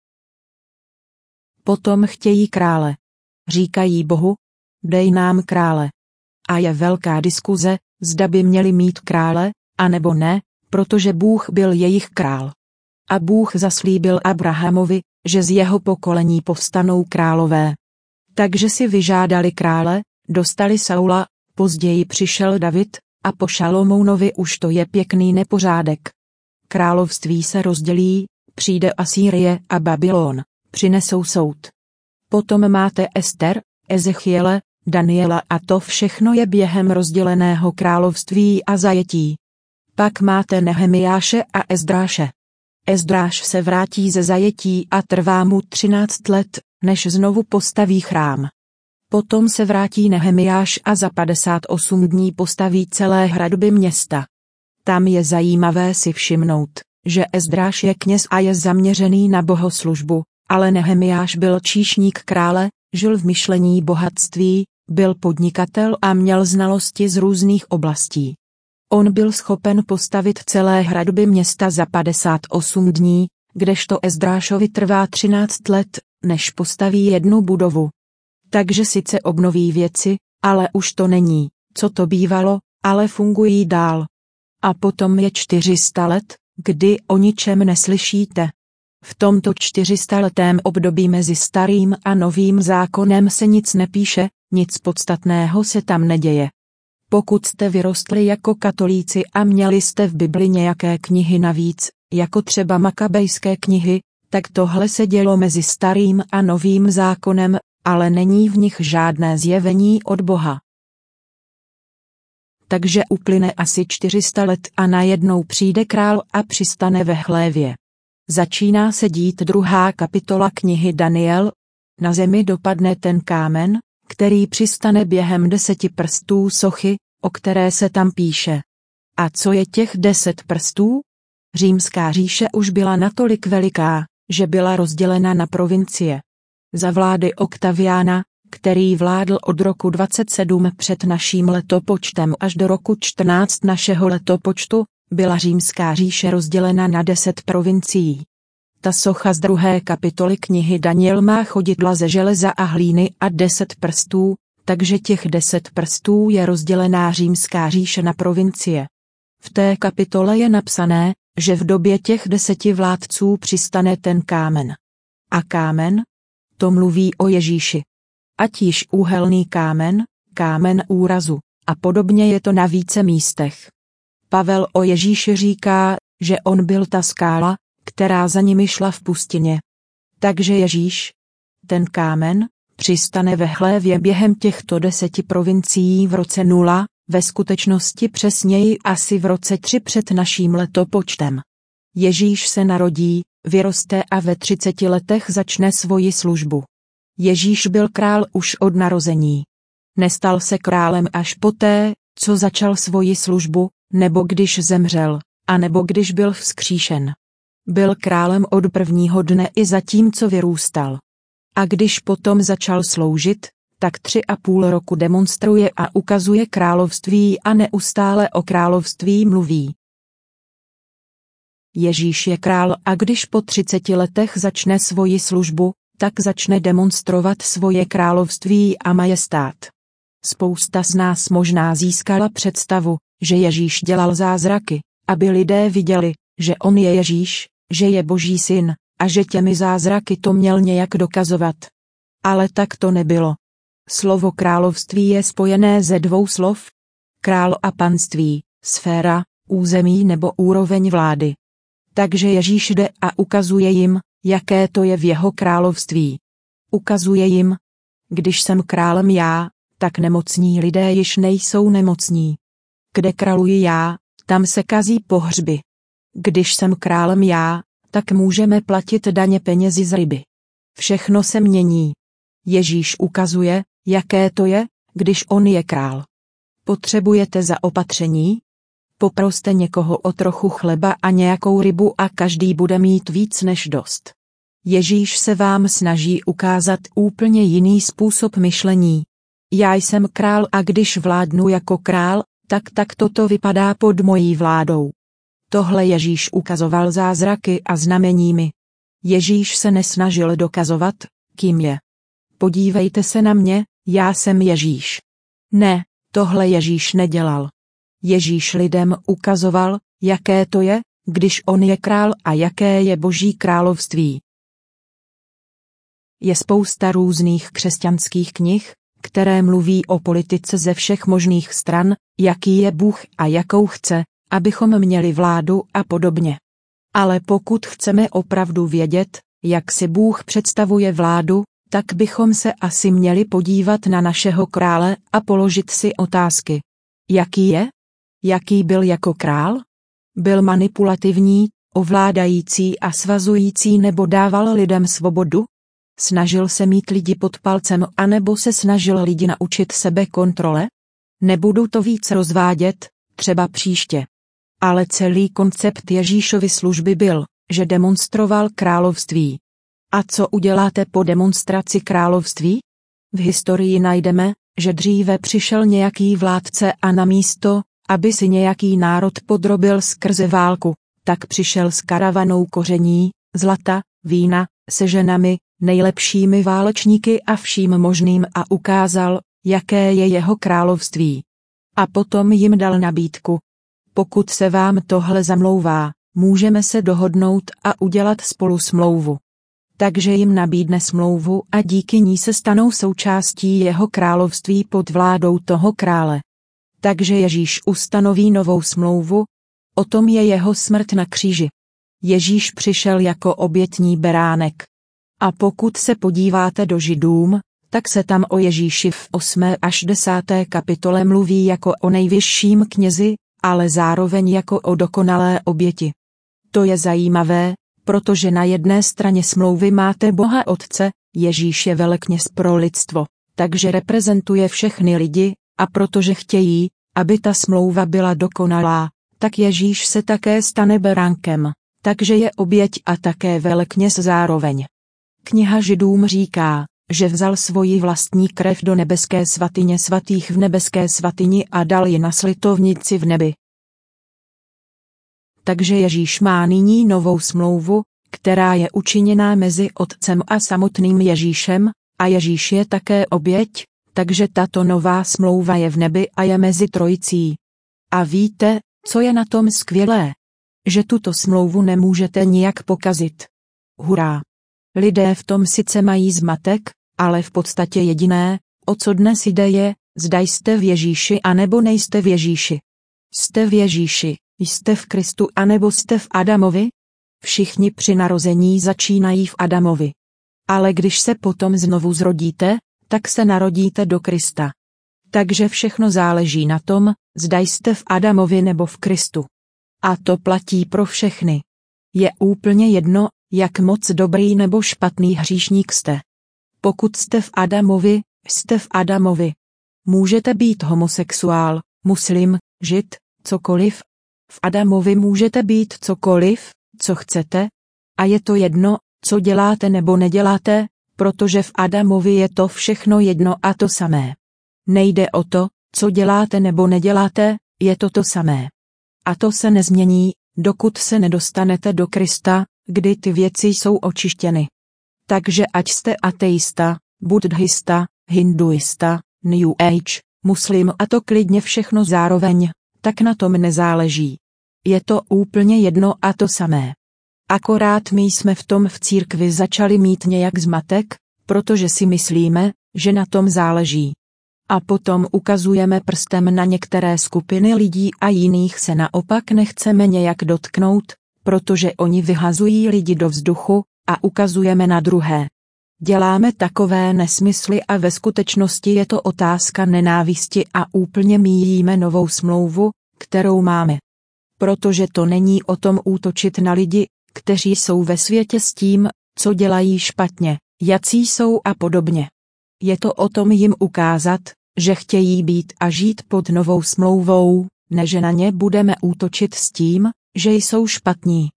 Potom chtějí krále. Říkají Bohu, dej nám krále. A je velká diskuze, zda by měli mít krále, anebo ne, protože Bůh byl jejich král. A Bůh zaslíbil Abrahamovi, že z jeho pokolení povstanou králové. Takže si vyžádali krále, dostali Saula, později přišel David, a po Šalomounovi už to je pěkný nepořádek. Království se rozdělí, přijde Asýrie a Babylon, přinesou soud. Potom máte Ester, Ezechiele, Daniela a to všechno je během rozděleného království a zajetí. Pak máte Nehemiáše a Ezdráše. Ezdráš se vrátí ze zajetí a trvá mu třináct let, než znovu postaví chrám. Potom se vrátí Nehemiáš a za padesát osm dní postaví celé hradby města. Tam je zajímavé si všimnout, že Ezdráš je kněz a je zaměřený na bohoslužbu, ale Nehemiáš byl číšník krále, žil v myšlení bohatství, byl podnikatel a měl znalosti z různých oblastí. On byl schopen postavit celé hradby města za padesát osm dní, kdežto Ezdrášovi trvá třináct let, než postaví jednu budovu. Takže sice obnoví věci, ale už to není, co to bývalo, ale fungují dál. A potom je čtyři sta let, kdy o ničem neslyšíte. V tomto čtyřistaletém období mezi starým a novým zákonem se nic nepíše, nic podstatného se tam neděje. Pokud jste vyrostli jako katolíci a měli jste v Bibli nějaké knihy navíc, jako třeba Makabejské knihy, tak tohle se dělo mezi starým a novým zákonem, ale není v nich žádné zjevení od Boha. Takže uplyne asi čtyři sta let a najednou přijde král a přistane ve chlévě. Začíná se dít druhá kapitola knihy Daniel. Na zemi dopadne ten kámen, který přistane během deseti prstů sochy, o které se tam píše. A co je těch deset prstů? Římská říše už byla natolik veliká, že byla rozdělena na provincie. Za vlády Oktaviána, který vládl od roku dvacet sedm před naším letopočtem až do roku čtrnáct našeho letopočtu, byla Římská říše rozdělena na deset provincií. Ta socha z druhé kapitoly knihy Daniel má chodidla ze železa a hlíny a deset prstů, takže těch deset prstů je rozdělená Římská říše na provincie. V té kapitole je napsané, že v době těch deseti vládců přistane ten kámen. A kámen? To mluví o Ježíši. Ať již úhelný kámen, kámen úrazu, a podobně je to na více místech. Pavel o Ježíši říká, že on byl ta skála, která za nimi šla v pustině. Takže Ježíš, ten kámen, přistane ve chlévě během těchto deseti provincií v roce nula, ve skutečnosti přesněji asi v roce tři před naším letopočtem. Ježíš se narodí, vyroste a ve třiceti letech začne svoji službu. Ježíš byl král už od narození. Nestal se králem až poté, co začal svoji službu, nebo když zemřel, anebo když byl vzkříšen. Byl králem od prvního dne i zatímco vyrůstal. A když potom začal sloužit, tak tři a půl roku demonstruje a ukazuje království a neustále o království mluví. Ježíš je král a když po třiceti letech začne svoji službu, tak začne demonstrovat svoje království a majestát. Spousta z nás možná získala představu, že Ježíš dělal zázraky, aby lidé viděli, že on je Ježíš, že je Boží syn, a že těmi zázraky to měl nějak dokazovat. Ale tak to nebylo. Slovo království je spojené ze dvou slov. Král a panství, sféra, území nebo úroveň vlády. Takže Ježíš jde a ukazuje jim, jaké to je v jeho království. Ukazuje jim, když jsem králem já, tak nemocní lidé již nejsou nemocní. Kde králuji já, tam se kazí pohřby. Když jsem králem já, tak můžeme platit daně penězi z ryby. Všechno se mění. Ježíš ukazuje, jaké to je, když on je král. Potřebujete zaopatření? Poproste někoho o trochu chleba a nějakou rybu a každý bude mít víc než dost. Ježíš se vám snaží ukázat úplně jiný způsob myšlení. Já jsem král a když vládnu jako král, tak tak toto vypadá pod mojí vládou. Tohle Ježíš ukazoval zázraky a znameními. Ježíš se nesnažil dokazovat, kým je. Podívejte se na mě, já jsem Ježíš. Ne, tohle Ježíš nedělal. Ježíš lidem ukazoval, jaké to je, když on je král a jaké je Boží království. Je spousta různých křesťanských knih, které mluví o politice ze všech možných stran, jaký je Bůh a jakou chce, abychom měli vládu a podobně. Ale pokud chceme opravdu vědět, jak si Bůh představuje vládu, tak bychom se asi měli podívat na našeho krále a položit si otázky. Jaký je? Jaký byl jako král? Byl manipulativní, ovládající a svazující nebo dával lidem svobodu? Snažil se mít lidi pod palcem anebo se snažil lidi naučit sebe kontrole? Nebudu to víc rozvádět, třeba příště. Ale celý koncept Ježíšovy služby byl, že demonstroval království. A co uděláte po demonstraci království? V historii najdeme, že dříve přišel nějaký vládce a namísto, aby si nějaký národ podrobil skrze válku, tak přišel s karavanou koření, zlata, vína, se ženami, nejlepšími válečníky a vším možným a ukázal, jaké je jeho království. A potom jim dal nabídku. Pokud se vám tohle zamlouvá, můžeme se dohodnout a udělat spolu smlouvu. Takže jim nabídne smlouvu a díky ní se stanou součástí jeho království pod vládou toho krále. Takže Ježíš ustanoví novou smlouvu, o tom je jeho smrt na kříži. Ježíš přišel jako obětní beránek. A pokud se podíváte do Židům, tak se tam o Ježíši v osmé až desáté kapitole mluví jako o nejvyšším knězi, ale zároveň jako o dokonalé oběti. To je zajímavé, protože na jedné straně smlouvy máte Boha Otce, Ježíš je velekněz pro lidstvo, takže reprezentuje všechny lidi, a protože chtějí, aby ta smlouva byla dokonalá, tak Ježíš se také stane beránkem, takže je oběť a také velekněz zároveň. Kniha Židům říká, že vzal svoji vlastní krev do nebeské svatyně svatých v nebeské svatyni a dal ji na slitovnici v nebi. Takže Ježíš má nyní novou smlouvu, která je učiněná mezi Otcem a samotným Ježíšem, a Ježíš je také oběť, takže tato nová smlouva je v nebi a je mezi trojicí. A víte, co je na tom skvělé? Že tuto smlouvu nemůžete nijak pokazit. Hurá! Lidé v tom sice mají zmatek, ale v podstatě jediné, o co dnes jde je, zda jste v Ježíši anebo nejste v Ježíši. Jste v Ježíši, jste v Kristu anebo jste v Adamovi? Všichni při narození začínají v Adamovi. Ale když se potom znovu zrodíte, tak se narodíte do Krista. Takže všechno záleží na tom, zda jste v Adamovi nebo v Kristu. A to platí pro všechny. Je úplně jedno, jak moc dobrý nebo špatný hříšník jste. Pokud jste v Adamovi, jste v Adamovi. Můžete být homosexuál, muslim, žid, cokoliv. V Adamovi můžete být cokoliv, co chcete. A je to jedno, co děláte nebo neděláte, protože v Adamovi je to všechno jedno a to samé. Nejde o to, co děláte nebo neděláte, je to to samé. A to se nezmění, dokud se nedostanete do Krista, kdy ty věci jsou očištěny. Takže ať jste ateista, buddhista, hinduista, New Age, muslim a to klidně všechno zároveň, tak na tom nezáleží. Je to úplně jedno a to samé. Akorát my jsme v tom v církvi začali mít nějak zmatek, protože si myslíme, že na tom záleží. A potom ukazujeme prstem na některé skupiny lidí a jiných se naopak nechceme nějak dotknout, protože oni vyhazují lidi do vzduchu, a ukazujeme na druhé. Děláme takové nesmysly a ve skutečnosti je to otázka nenávisti a úplně míjíme novou smlouvu, kterou máme. Protože to není o tom útočit na lidi, kteří jsou ve světě s tím, co dělají špatně, jací jsou a podobně. Je to o tom jim ukázat, že chtějí být a žít pod novou smlouvou, ne že na ně budeme útočit s tím, že jsou špatní.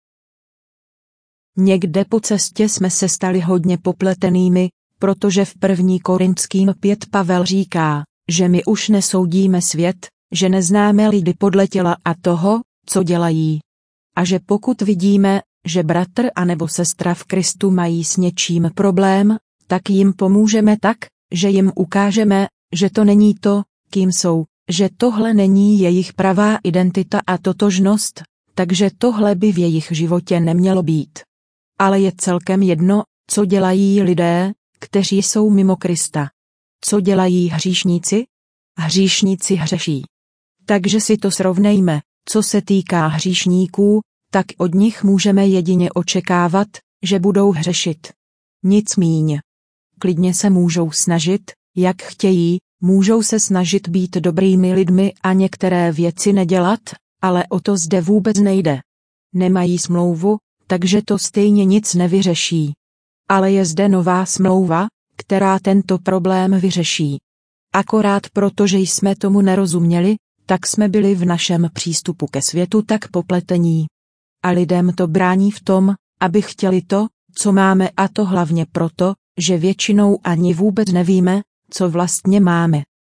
Někde po cestě jsme se stali hodně popletenými, protože v první Korinským pět Pavel říká, že my už nesoudíme svět, že neznáme lidi podle těla a toho, co dělají. A že pokud vidíme, že bratr anebo sestra v Kristu mají s něčím problém, tak jim pomůžeme tak, že jim ukážeme, že to není to, kým jsou, že tohle není jejich pravá identita a totožnost, takže tohle by v jejich životě nemělo být. Ale je celkem jedno, co dělají lidé, kteří jsou mimo Krista. Co dělají hříšníci? Hříšníci hřeší. Takže si to srovnejme, co se týká hříšníků, tak od nich můžeme jedině očekávat, že budou hřešit. Nic míň. Klidně se můžou snažit, jak chtějí, můžou se snažit být dobrými lidmi a některé věci nedělat, ale o to zde vůbec nejde. Nemají smlouvu, takže to stejně nic nevyřeší. Ale je zde nová smlouva, která tento problém vyřeší. Akorát protože jsme tomu nerozuměli, tak jsme byli v našem přístupu ke světu tak popletení. A lidem to brání v tom, aby chtěli to, co máme, a to hlavně proto, že většinou ani vůbec nevíme, co vlastně máme.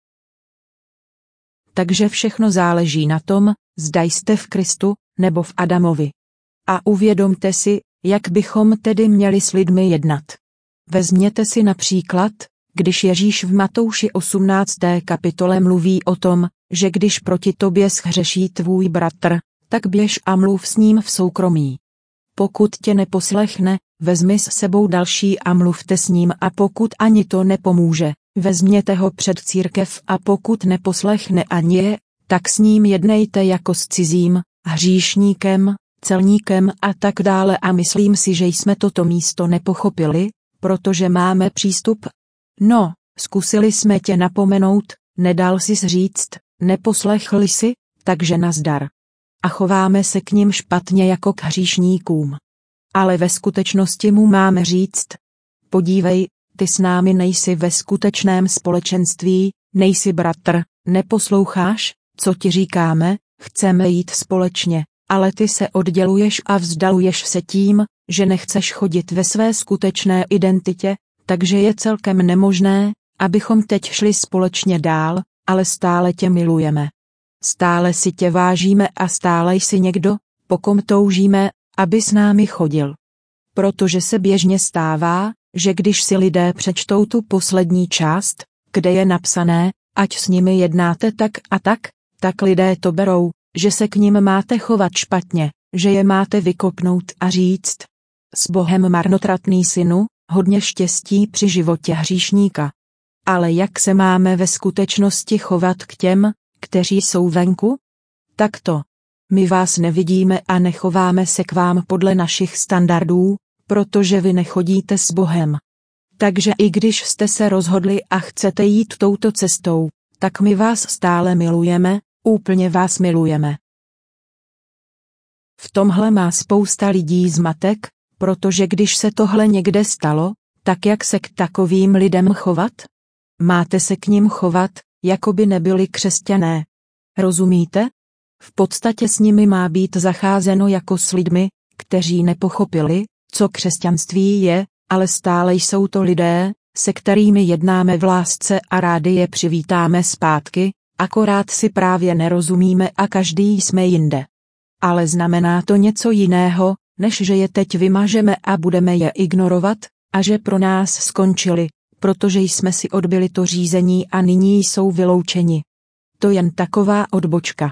Takže všechno záleží na tom, zda jste v Kristu, nebo v Adamovi. A uvědomte si, jak bychom tedy měli s lidmi jednat. Vezměte si například, když Ježíš v Matouši osmnácté kapitole mluví o tom, že když proti tobě shřeší tvůj bratr, tak běž a mluv s ním v soukromí. Pokud tě neposlechne, vezmi s sebou další a mluvte s ním, a pokud ani to nepomůže, vezměte ho před církev, a pokud neposlechne ani je, tak s ním jednejte jako s cizím, hříšníkem, celníkem a tak dále. A myslím si, že jsme toto místo nepochopili, protože máme přístup. No, zkusili jsme tě napomenout, nedal sis říct, neposlechli si, takže nazdar. A chováme se k nim špatně jako k hříšníkům. Ale ve skutečnosti mu máme říct: podívej, ty s námi nejsi ve skutečném společenství, nejsi bratr, neposloucháš, co ti říkáme, chceme jít společně, ale ty se odděluješ a vzdaluješ se tím, že nechceš chodit ve své skutečné identitě, takže je celkem nemožné, abychom teď šli společně dál, ale stále tě milujeme. Stále si tě vážíme a stále jsi někdo, po kom toužíme, aby s námi chodil. Protože se běžně stává, že když si lidé přečtou tu poslední část, kde je napsané, ať s nimi jednáte tak a tak, tak lidé to berou, že se k nim máte chovat špatně, že je máte vykopnout a říct: s Bohem marnotratný synu, hodně štěstí při životě hříšníka. Ale jak se máme ve skutečnosti chovat k těm, kteří jsou venku? Takto. My vás nevidíme a nechováme se k vám podle našich standardů, protože vy nechodíte s Bohem. Takže i když jste se rozhodli a chcete jít touto cestou, tak my vás stále milujeme, úplně vás milujeme. V tomhle má spousta lidí zmatek, protože když se tohle někde stalo, tak jak se k takovým lidem chovat? Máte se k nim chovat, jako by nebyli křesťané. Rozumíte? V podstatě s nimi má být zacházeno jako s lidmi, kteří nepochopili, co křesťanství je, ale stále jsou to lidé, se kterými jednáme v lásce a rádi je přivítáme zpátky, akorát si právě nerozumíme a každý jsme jinde. Ale znamená to něco jiného, než že je teď vymažeme a budeme je ignorovat, a že pro nás skončili, protože jsme si odbyli to řízení a nyní jsou vyloučeni. To jen taková odbočka.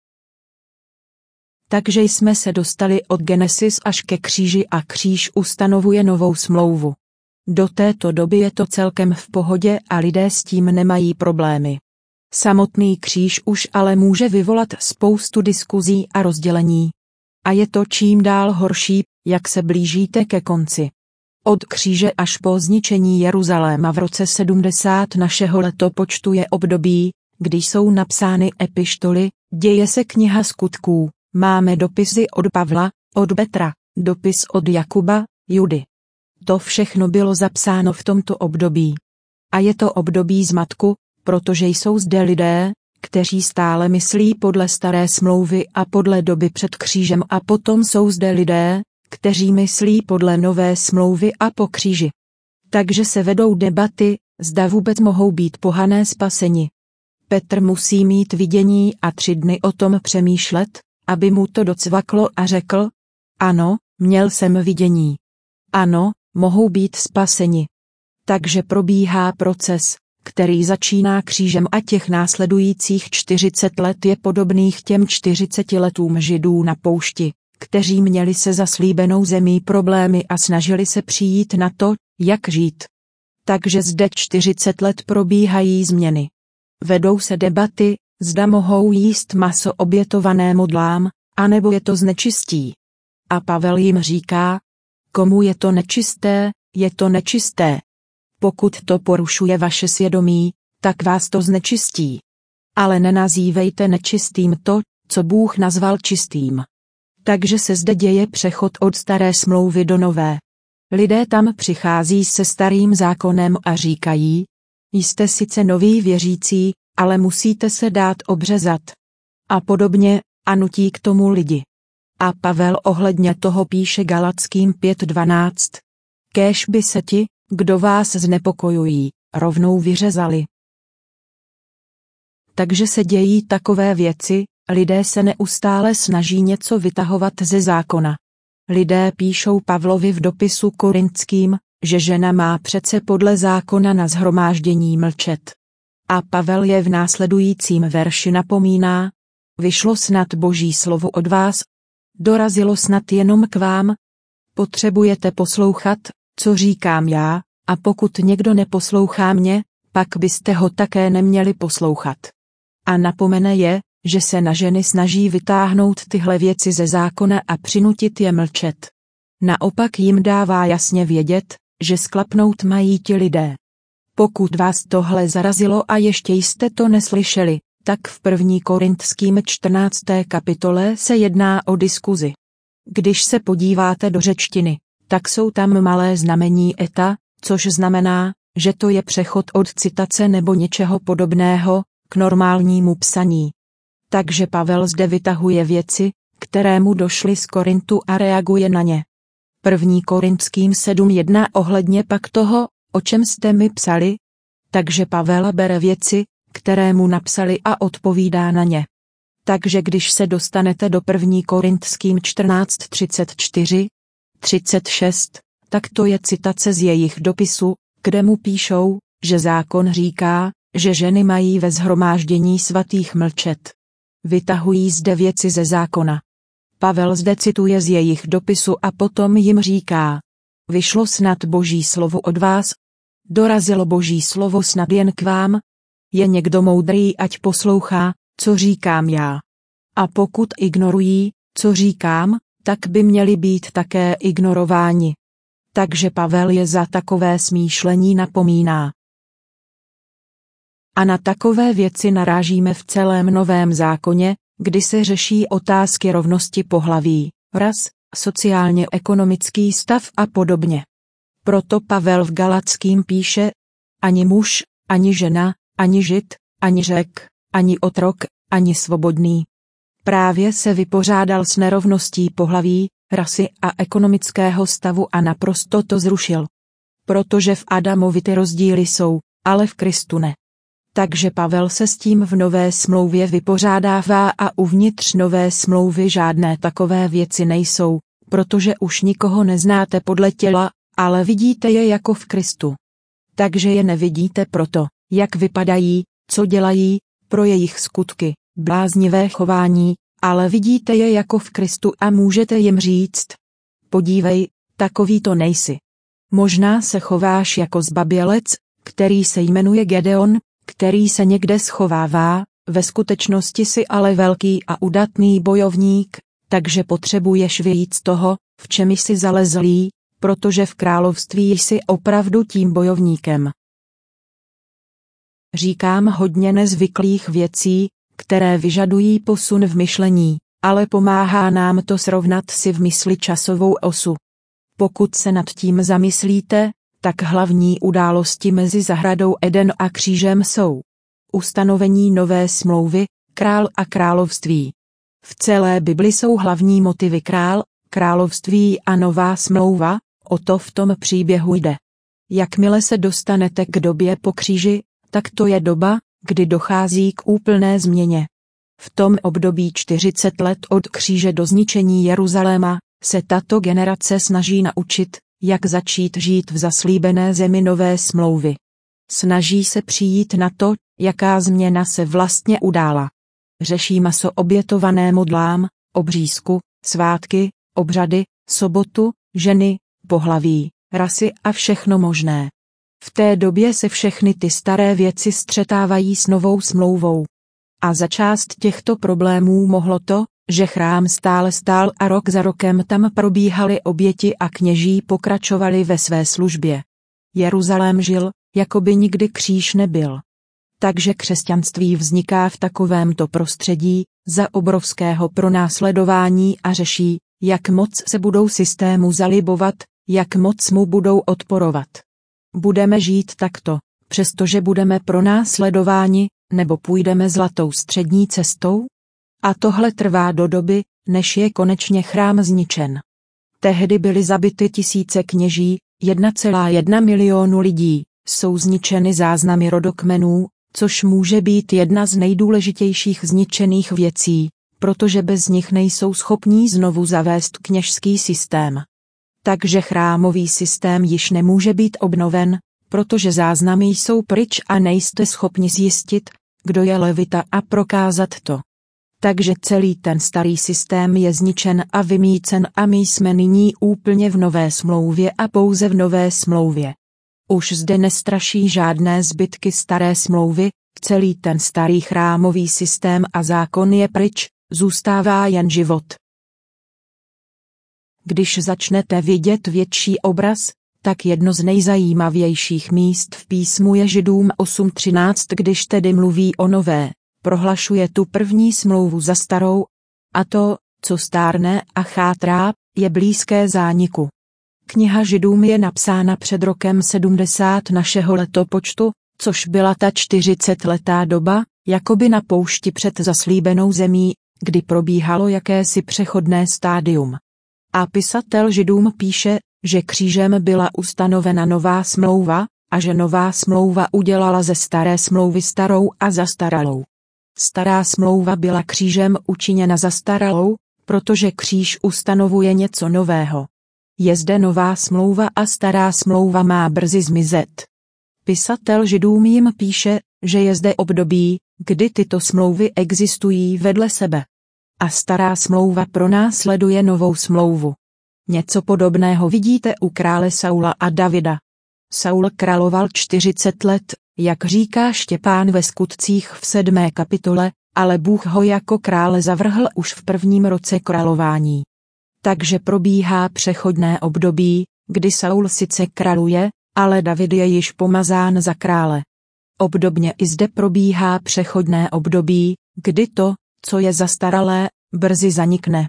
Takže jsme se dostali od Genesis až ke kříži a kříž ustanovuje novou smlouvu. Do této doby je to celkem v pohodě a lidé s tím nemají problémy. Samotný kříž už ale může vyvolat spoustu diskuzí a rozdělení. A je to čím dál horší, jak se blížíte ke konci. Od kříže až po zničení Jeruzaléma v roce sedmdesát našeho letopočtu je období, kdy jsou napsány epištoly, děje se kniha skutků, máme dopisy od Pavla, od Petra, dopis od Jakuba, Judy. To všechno bylo zapsáno v tomto období. A je to období zmatku, protože jsou zde lidé, kteří stále myslí podle staré smlouvy a podle doby před křížem, a potom jsou zde lidé, kteří myslí podle nové smlouvy a po kříži. Takže se vedou debaty, zda vůbec mohou být pohané spaseni. Petr musí mít vidění a tři dny o tom přemýšlet, aby mu to docvaklo a řekl: ano, měl jsem vidění. Ano, mohou být spaseni. Takže probíhá proces, který začíná křížem a těch následujících čtyřicet let je podobných těm čtyřiceti letům Židů na poušti, kteří měli se zaslíbenou zemí problémy a snažili se přijít na to, jak žít. Takže zde čtyřicet let probíhají změny. Vedou se debaty, zda mohou jíst maso obětované modlám, anebo je to znečistí. A Pavel jim říká: komu je to nečisté, je to nečisté. Pokud to porušuje vaše svědomí, tak vás to znečistí. Ale nenazývejte nečistým to, co Bůh nazval čistým. Takže se zde děje přechod od staré smlouvy do nové. Lidé tam přichází se starým zákonem a říkají: jste sice noví věřící, ale musíte se dát obřezat. A podobně, a nutí k tomu lidi. A Pavel ohledně toho píše Galatským pět dvanáct. Kéž by se ti, kdo vás znepokojují, rovnou vyřezali. Takže se dějí takové věci, lidé se neustále snaží něco vytahovat ze zákona. Lidé píšou Pavlovi v dopisu Korinským: že žena má přece podle zákona na shromáždění mlčet. A Pavel je v následujícím verši napomíná: vyšlo snad Boží slovo od vás? Dorazilo snad jenom k vám? Potřebujete poslouchat, co říkám já, a pokud někdo neposlouchá mě, pak byste ho také neměli poslouchat. A napomene je, že se na ženy snaží vytáhnout tyhle věci ze zákona a přinutit je mlčet. Naopak jim dává jasně vědět, že sklapnout mají ti lidé. Pokud vás tohle zarazilo a ještě jste to neslyšeli, tak v první Korintským čtrnácté kapitole se jedná o diskuzi. Když se podíváte do řečtiny, tak jsou tam malé znamení eta, což znamená, že to je přechod od citace nebo něčeho podobného k normálnímu psaní. Takže Pavel zde vytahuje věci, které mu došly z Korintu a reaguje na ně. první Korinským sedm jedna ohledně pak toho, o čem jste mi psali. Takže Pavel bere věci, které mu napsali a odpovídá na ně. Takže když se dostanete do první Korinským čtrnáct třicet čtyři třicet šest, tak to je citace z jejich dopisu, kde mu píšou, že zákon říká, že ženy mají ve shromáždění svatých mlčet. Vytahují zde věci ze zákona. Pavel zde cituje z jejich dopisu a potom jim říká: vyšlo snad Boží slovo od vás? Dorazilo Boží slovo snad jen k vám? Je někdo moudrý, ať poslouchá, co říkám já. A pokud ignorují, co říkám, tak by měli být také ignorováni. Takže Pavel je za takové smýšlení napomíná. A na takové věci narážíme v celém Novém zákoně, kdy se řeší otázky rovnosti pohlaví, ras, sociálně-ekonomický stav a podobně. Proto Pavel v Galatským píše: ani muž, ani žena, ani žid, ani Řek, ani otrok, ani svobodný. Právě se vypořádal s nerovností pohlaví, rasy a ekonomického stavu a naprosto to zrušil. Protože v Adamovi ty rozdíly jsou, ale v Kristu ne. Takže Pavel se s tím v Nové smlouvě vypořádává a uvnitř Nové smlouvy žádné takové věci nejsou, protože už nikoho neznáte podle těla, ale vidíte je jako v Kristu. Takže je nevidíte proto, jak vypadají, co dělají, pro jejich skutky, bláznivé chování, ale vidíte je jako v Kristu a můžete jim říct: podívej, takový to nejsi. Možná se chováš jako zbabělec, který se jmenuje Gedeon, který se někde schovává, ve skutečnosti si ale velký a udatný bojovník, takže potřebuješ vyjít z toho, v čem jsi zalezlý, protože v království jsi opravdu tím bojovníkem. Říkám hodně nezvyklých věcí, které vyžadují posun v myšlení, ale pomáhá nám to srovnat si v mysli časovou osu. Pokud se nad tím zamyslíte, tak hlavní události mezi zahradou Eden a křížem jsou ustanovení Nové smlouvy, král a království. V celé Bibli jsou hlavní motivy král, království a Nová smlouva, o to v tom příběhu jde. Jakmile se dostanete k době po kříži, tak to je doba, kdy dochází k úplné změně. V tom období čtyřicet let od kříže do zničení Jeruzaléma se tato generace snaží naučit, jak začít žít v zaslíbené zemi Nové smlouvy. Snaží se přijít na to, jaká změna se vlastně udála. Řeší maso obětované modlám, obřízku, svátky, obřady, sobotu, ženy, pohlaví, rasy a všechno možné. V té době se všechny ty staré věci střetávají s novou smlouvou. A za část těchto problémů mohlo to, že chrám stále stál a rok za rokem tam probíhaly oběti a kněží pokračovali ve své službě. Jeruzalém žil, jako by nikdy kříž nebyl. Takže křesťanství vzniká v takovémto prostředí, za obrovského pronásledování a řeší, jak moc se budou systému zalibovat, jak moc mu budou odporovat. Budeme žít takto, přestože budeme pronásledováni, nebo půjdeme zlatou střední cestou? A tohle trvá do doby, než je konečně chrám zničen. Tehdy byly zabity tisíce kněží, jedna celá jedna milionu lidí, jsou zničeny záznamy rodokmenů, což může být jedna z nejdůležitějších zničených věcí, protože bez nich nejsou schopní znovu zavést kněžský systém. Takže chrámový systém již nemůže být obnoven, protože záznamy jsou pryč a nejste schopni zjistit, kdo je levita a prokázat to. Takže celý ten starý systém je zničen a vymýcen a my jsme nyní úplně v nové smlouvě a pouze v nové smlouvě. Už zde nestraší žádné zbytky staré smlouvy, celý ten starý chrámový systém a zákon je pryč, zůstává jen život. Když začnete vidět větší obraz, tak jedno z nejzajímavějších míst v písmu je Židům osm třináct, když tedy mluví o nové, prohlašuje tu první smlouvu za starou, a to, co stárne a chátrá, je blízké zániku. Kniha Židům je napsána před rokem sedmdesát našeho letopočtu, což byla ta čtyřicetiletá doba, jakoby na poušti před zaslíbenou zemí, kdy probíhalo jakési přechodné stádium. A pisatel Židům píše, že křížem byla ustanovena nová smlouva, a že nová smlouva udělala ze staré smlouvy starou a zastaralou. Stará smlouva byla křížem učiněna zastaralou, protože kříž ustanovuje něco nového. Je zde nová smlouva a stará smlouva má brzy zmizet. Pisatel Židům jim píše, že je zde období, kdy tyto smlouvy existují vedle sebe. A stará smlouva pronásleduje novou smlouvu. Něco podobného vidíte u krále Saula a Davida. Saul královal čtyřicet let, jak říká Štěpán ve Skutcích v sedmé kapitole, ale Bůh ho jako krále zavrhl už v prvním roce králování. Takže probíhá přechodné období, kdy Saul sice králuje, ale David je již pomazán za krále. Obdobně i zde probíhá přechodné období, kdy to, co je zastaralé, brzy zanikne.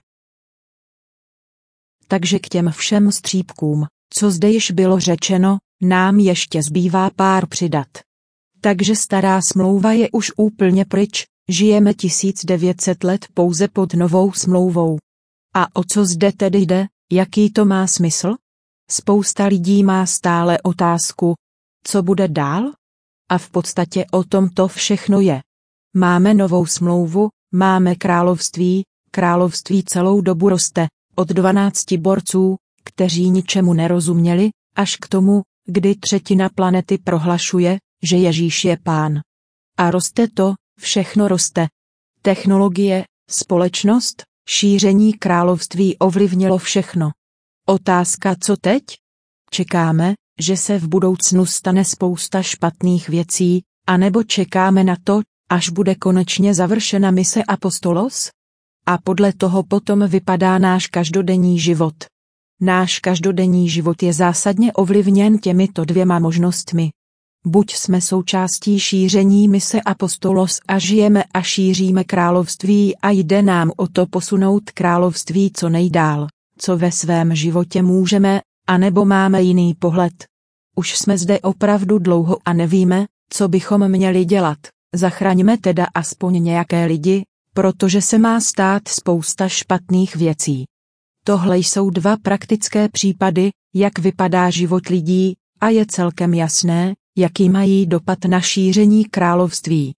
Takže k těm všem střípkům, co zde již bylo řečeno, nám ještě zbývá pár přidat. Takže stará smlouva je už úplně pryč, žijeme tisíc devět set let pouze pod novou smlouvou. A o co zde tedy jde, jaký to má smysl? Spousta lidí má stále otázku, co bude dál? A v podstatě o tom to všechno je. Máme novou smlouvu, máme království, království celou dobu roste, od dvanácti borců, kteří ničemu nerozuměli, až k tomu, kdy třetina planety prohlašuje, že Ježíš je pán. A roste to, všechno roste. Technologie, společnost, šíření království ovlivnilo všechno. Otázka co teď? Čekáme, že se v budoucnu stane spousta špatných věcí, anebo čekáme na to, až bude konečně završena mise Apostolos? A podle toho potom vypadá náš každodenní život. Náš každodenní život je zásadně ovlivněn těmito dvěma možnostmi. Buď jsme součástí šíření mise Apostolos a žijeme a šíříme království a jde nám o to posunout království co nejdál, co ve svém životě můžeme, anebo máme jiný pohled. Už jsme zde opravdu dlouho a nevíme, co bychom měli dělat. Zachraňme teda aspoň nějaké lidi, protože se má stát spousta špatných věcí. Tohle jsou dva praktické případy, jak vypadá život lidí, a je celkem jasné, jaký mají dopad na šíření království.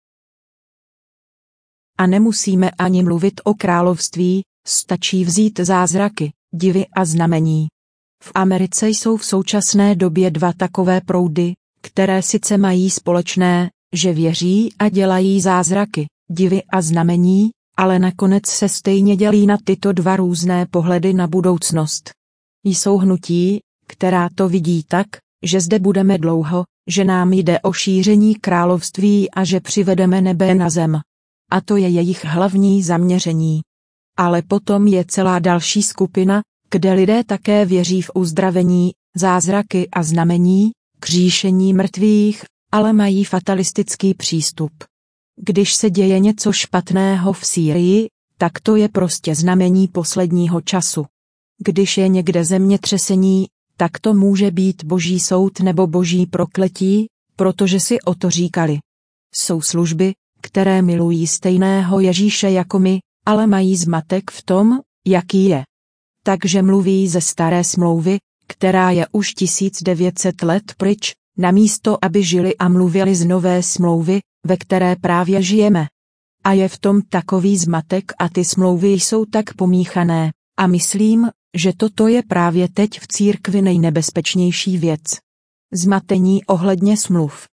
A nemusíme ani mluvit o království, stačí vzít zázraky, divy a znamení. V Americe jsou v současné době dva takové proudy, které sice mají společné, že věří a dělají zázraky, divy a znamení, ale nakonec se stejně dělí na tyto dva různé pohledy na budoucnost. Jsou hnutí, která to vidí tak, že zde budeme dlouho, že nám jde o šíření království a že přivedeme nebe na zem. A to je jejich hlavní zaměření. Ale potom je celá další skupina, kde lidé také věří v uzdravení, zázraky a znamení, kříšení mrtvých, ale mají fatalistický přístup. Když se děje něco špatného v Sýrii, tak to je prostě znamení posledního času. Když je někde zemětřesení, tak to může být boží soud nebo boží prokletí, protože si o to říkali. Jsou služby, které milují stejného Ježíše jako my, ale mají zmatek v tom, jaký je. Takže mluví ze staré smlouvy, která je už tisíc devět set let pryč, namísto aby žili a mluvili z nové smlouvy, ve které právě žijeme. A je v tom takový zmatek a ty smlouvy jsou tak pomíchané, a myslím, že toto je právě teď v církvi nejnebezpečnější věc. Zmatení ohledně smluv.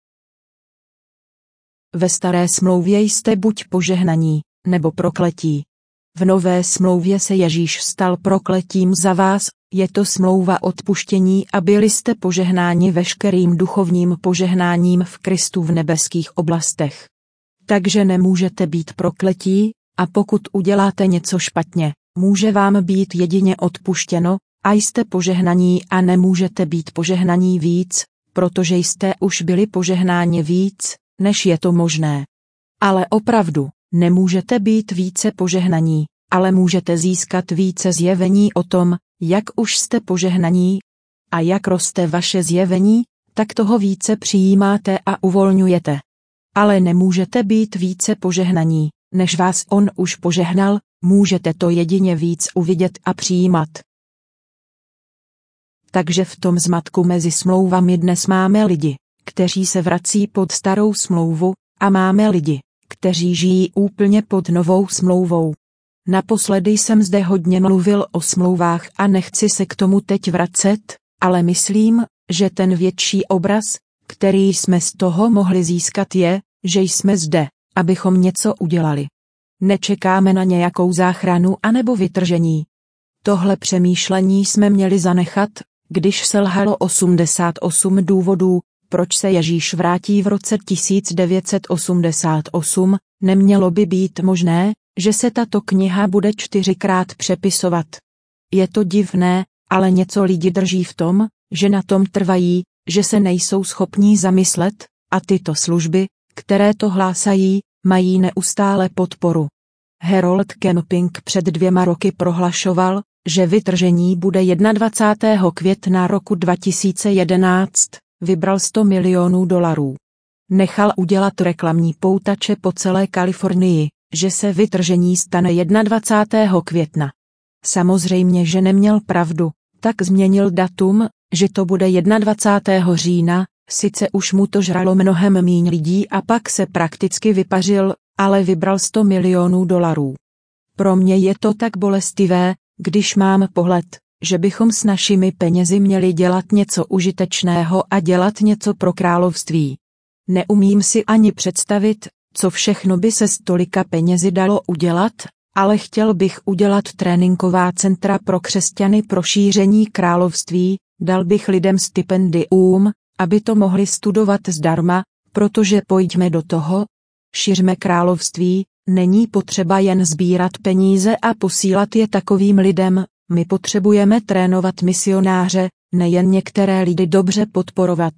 Ve staré smlouvě jste buď požehnaní, nebo prokletí. V nové smlouvě se Ježíš stal prokletím za vás, je to smlouva odpuštění a byli jste požehnáni veškerým duchovním požehnáním v Kristu v nebeských oblastech. Takže nemůžete být prokletí, a pokud uděláte něco špatně, může vám být jedině odpuštěno, a jste požehnaní a nemůžete být požehnaní víc, protože jste už byli požehnáni víc, než je to možné. Ale opravdu, nemůžete být více požehnaní, ale můžete získat více zjevení o tom, jak už jste požehnaní. A jak roste vaše zjevení, tak toho více přijímáte a uvolňujete. Ale nemůžete být více požehnaní, než vás on už požehnal, můžete to jedině víc uvidět a přijímat. Takže v tom zmatku mezi smlouvami dnes máme lidi, kteří se vrací pod starou smlouvu, a máme lidi, kteří žijí úplně pod novou smlouvou. Naposledy jsem zde hodně mluvil o smlouvách a nechci se k tomu teď vracet, ale myslím, že ten větší obraz, který jsme z toho mohli získat je, že jsme zde, abychom něco udělali. Nečekáme na nějakou záchranu anebo vytržení. Tohle přemýšlení jsme měli zanechat, když selhalo osmdesát osm důvodů, proč se Ježíš vrátí v roce tisíc devět set osmdesát osm, nemělo by být možné, že se tato kniha bude čtyřikrát přepisovat. Je to divné, ale něco lidi drží v tom, že na tom trvají, že se nejsou schopní zamyslet, a tyto služby, které to hlásají, mají neustále podporu. Harold Camping před dvěma roky prohlašoval, že vytržení bude dvacátého prvního května roku dva tisíce jedenáct, vybral sto milionů dolarů. Nechal udělat reklamní poutače po celé Kalifornii, že se vytržení stane dvacátého prvního května. Samozřejmě, že neměl pravdu, tak změnil datum, že to bude dvacátého prvního října, sice už mu to žralo mnohem míň lidí a pak se prakticky vypařil, ale vybral sto milionů dolarů. Pro mě je to tak bolestivé, když mám pohled, že bychom s našimi penězi měli dělat něco užitečného a dělat něco pro království. Neumím si ani představit, co všechno by se s tolika penězi dalo udělat, ale chtěl bych udělat tréninková centra pro křesťany pro šíření království, dal bych lidem stipendium, aby to mohli studovat zdarma, protože pojďme do toho, šiřme království, není potřeba jen sbírat peníze a posílat je takovým lidem, my potřebujeme trénovat misionáře, nejen některé lidi dobře podporovat.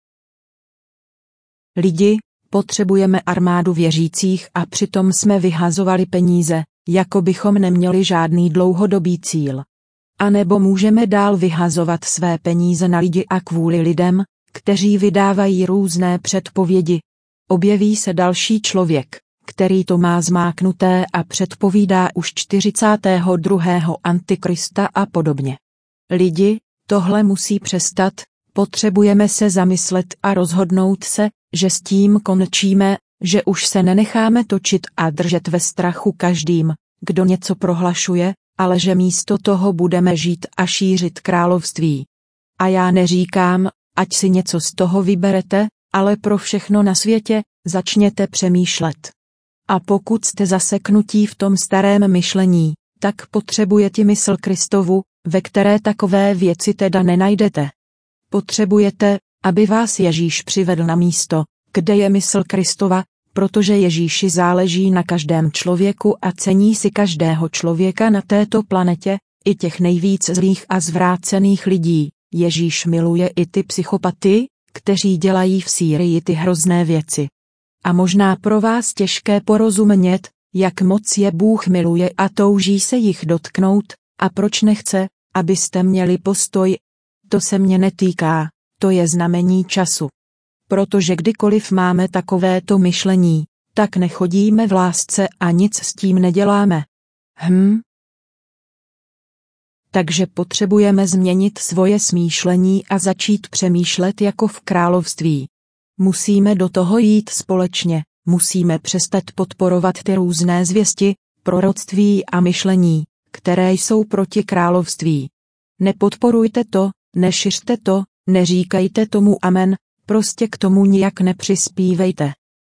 Lidi, potřebujeme armádu věřících a přitom jsme vyhazovali peníze, jako bychom neměli žádný dlouhodobý cíl. A nebo můžeme dál vyhazovat své peníze na lidi a kvůli lidem, kteří vydávají různé předpovědi. Objeví se další člověk, který to má zmáknuté a předpovídá už čtyřicátého druhého antikrista a podobně. Lidi, tohle musí přestat, potřebujeme se zamyslet a rozhodnout se, že s tím končíme, že už se nenecháme točit a držet ve strachu každým, kdo něco prohlašuje, ale že místo toho budeme žít a šířit království. A já neříkám, ať si něco z toho vyberete, ale pro všechno na světě, začněte přemýšlet. A pokud jste zaseknutí v tom starém myšlení, tak potřebujete mysl Kristovu, ve které takové věci teda nenajdete. Potřebujete, aby vás Ježíš přivedl na místo, kde je mysl Kristova, protože Ježíši záleží na každém člověku a cení si každého člověka na této planetě, i těch nejvíc zlých a zvrácených lidí. Ježíš miluje i ty psychopaty, kteří dělají v Sýrii ty hrozné věci. A možná pro vás těžké porozumět, jak moc je Bůh miluje a touží se jich dotknout, a proč nechce, abyste měli postoj. To se mě netýká, to je znamení času. Protože kdykoliv máme takovéto myšlení, tak nechodíme v lásce a nic s tím neděláme. Hm? Takže potřebujeme změnit svoje smýšlení a začít přemýšlet jako v království. Musíme do toho jít společně, musíme přestat podporovat ty různé zvěsti, proroctví a myšlení, které jsou proti království. Nepodporujte to, nešiřte to, neříkejte tomu amen, prostě k tomu nijak nepřispívejte.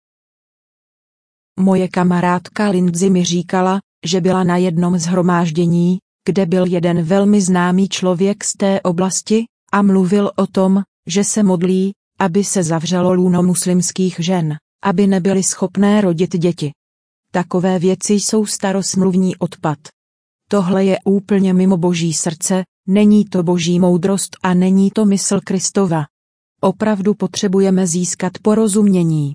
Moje kamarádka Lindsay mi říkala, že byla na jednom shromáždění, kde byl jeden velmi známý člověk z té oblasti, a mluvil o tom, že se modlí, aby se zavřelo lůno muslimských žen, aby nebyly schopné rodit děti. Takové věci jsou starosmluvní odpad. Tohle je úplně mimo Boží srdce, není to Boží moudrost a není to mysl Kristova. Opravdu potřebujeme získat porozumění.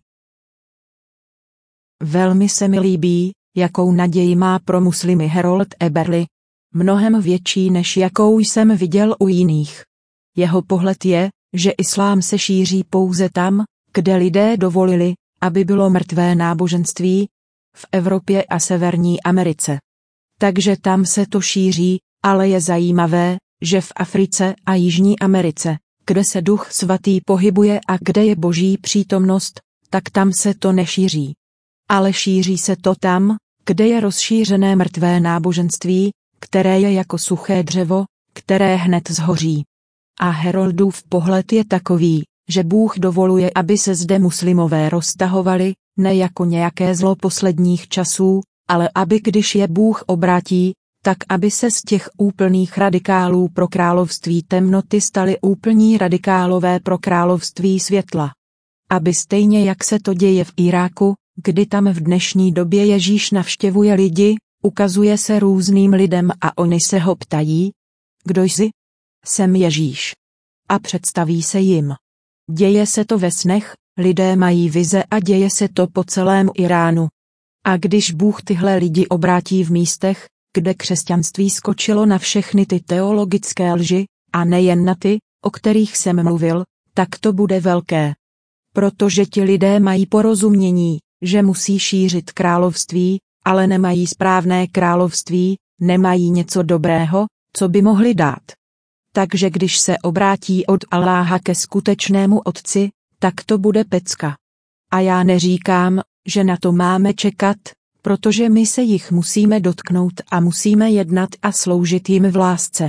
Velmi se mi líbí, jakou naději má pro muslimy Harold Eberly. Mnohem větší, než jakou jsem viděl u jiných. Jeho pohled je, že islám se šíří pouze tam, kde lidé dovolili, aby bylo mrtvé náboženství, v Evropě a Severní Americe. Takže tam se to šíří, ale je zajímavé, že v Africe a Jižní Americe, kde se Duch Svatý pohybuje a kde je Boží přítomnost, tak tam se to nešíří. Ale šíří se to tam, kde je rozšířené mrtvé náboženství, které je jako suché dřevo, které hned zhoří. A Haroldův pohled je takový, že Bůh dovoluje, aby se zde muslimové roztahovali, ne jako nějaké zlo posledních časů, ale aby když je Bůh obrátí, tak aby se z těch úplných radikálů pro království temnoty stali úplní radikálové pro království světla. Aby stejně jak se to děje v Iráku, kdy tam v dnešní době Ježíš navštěvuje lidi, ukazuje se různým lidem a oni se ho ptají, kdo jsi? Jsem Ježíš. A představí se jim. Děje se to ve snech, lidé mají vize a děje se to po celém Iránu. A když Bůh tyhle lidi obrátí v místech, kde křesťanství skočilo na všechny ty teologické lži, a nejen na ty, o kterých jsem mluvil, tak to bude velké. Protože ti lidé mají porozumění, že musí šířit království, ale nemají správné království, nemají něco dobrého, co by mohli dát. Takže když se obrátí od Alláha ke skutečnému Otci, tak to bude pecka. A já neříkám, že na to máme čekat, protože my se jich musíme dotknout a musíme jednat a sloužit jim v lásce.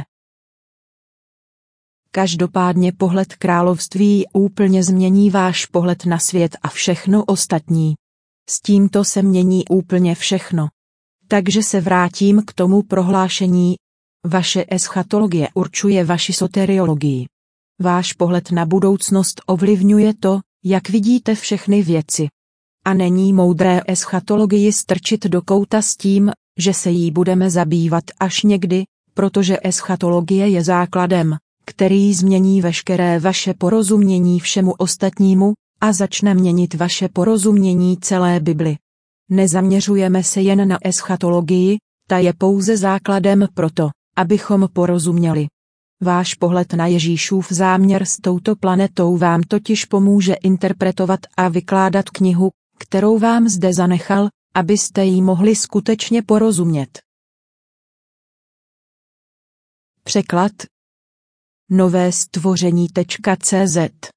Každopádně pohled království úplně změní váš pohled na svět a všechno ostatní. S tímto se mění úplně všechno. Takže se vrátím k tomu prohlášení. Vaše eschatologie určuje vaši soteriologii. Váš pohled na budoucnost ovlivňuje to, jak vidíte všechny věci. A není moudré eschatologii strčit do kouta s tím, že se jí budeme zabývat až někdy, protože eschatologie je základem, který změní veškeré vaše porozumění všemu ostatnímu a začne měnit vaše porozumění celé Bibli. Nezaměřujeme se jen na eschatologii, ta je pouze základem proto, abychom porozuměli. Váš pohled na Ježíšův záměr s touto planetou vám totiž pomůže interpretovat a vykládat knihu, kterou vám zde zanechal, abyste jí mohli skutečně porozumět. Překlad Nové stvoření tečka cé zet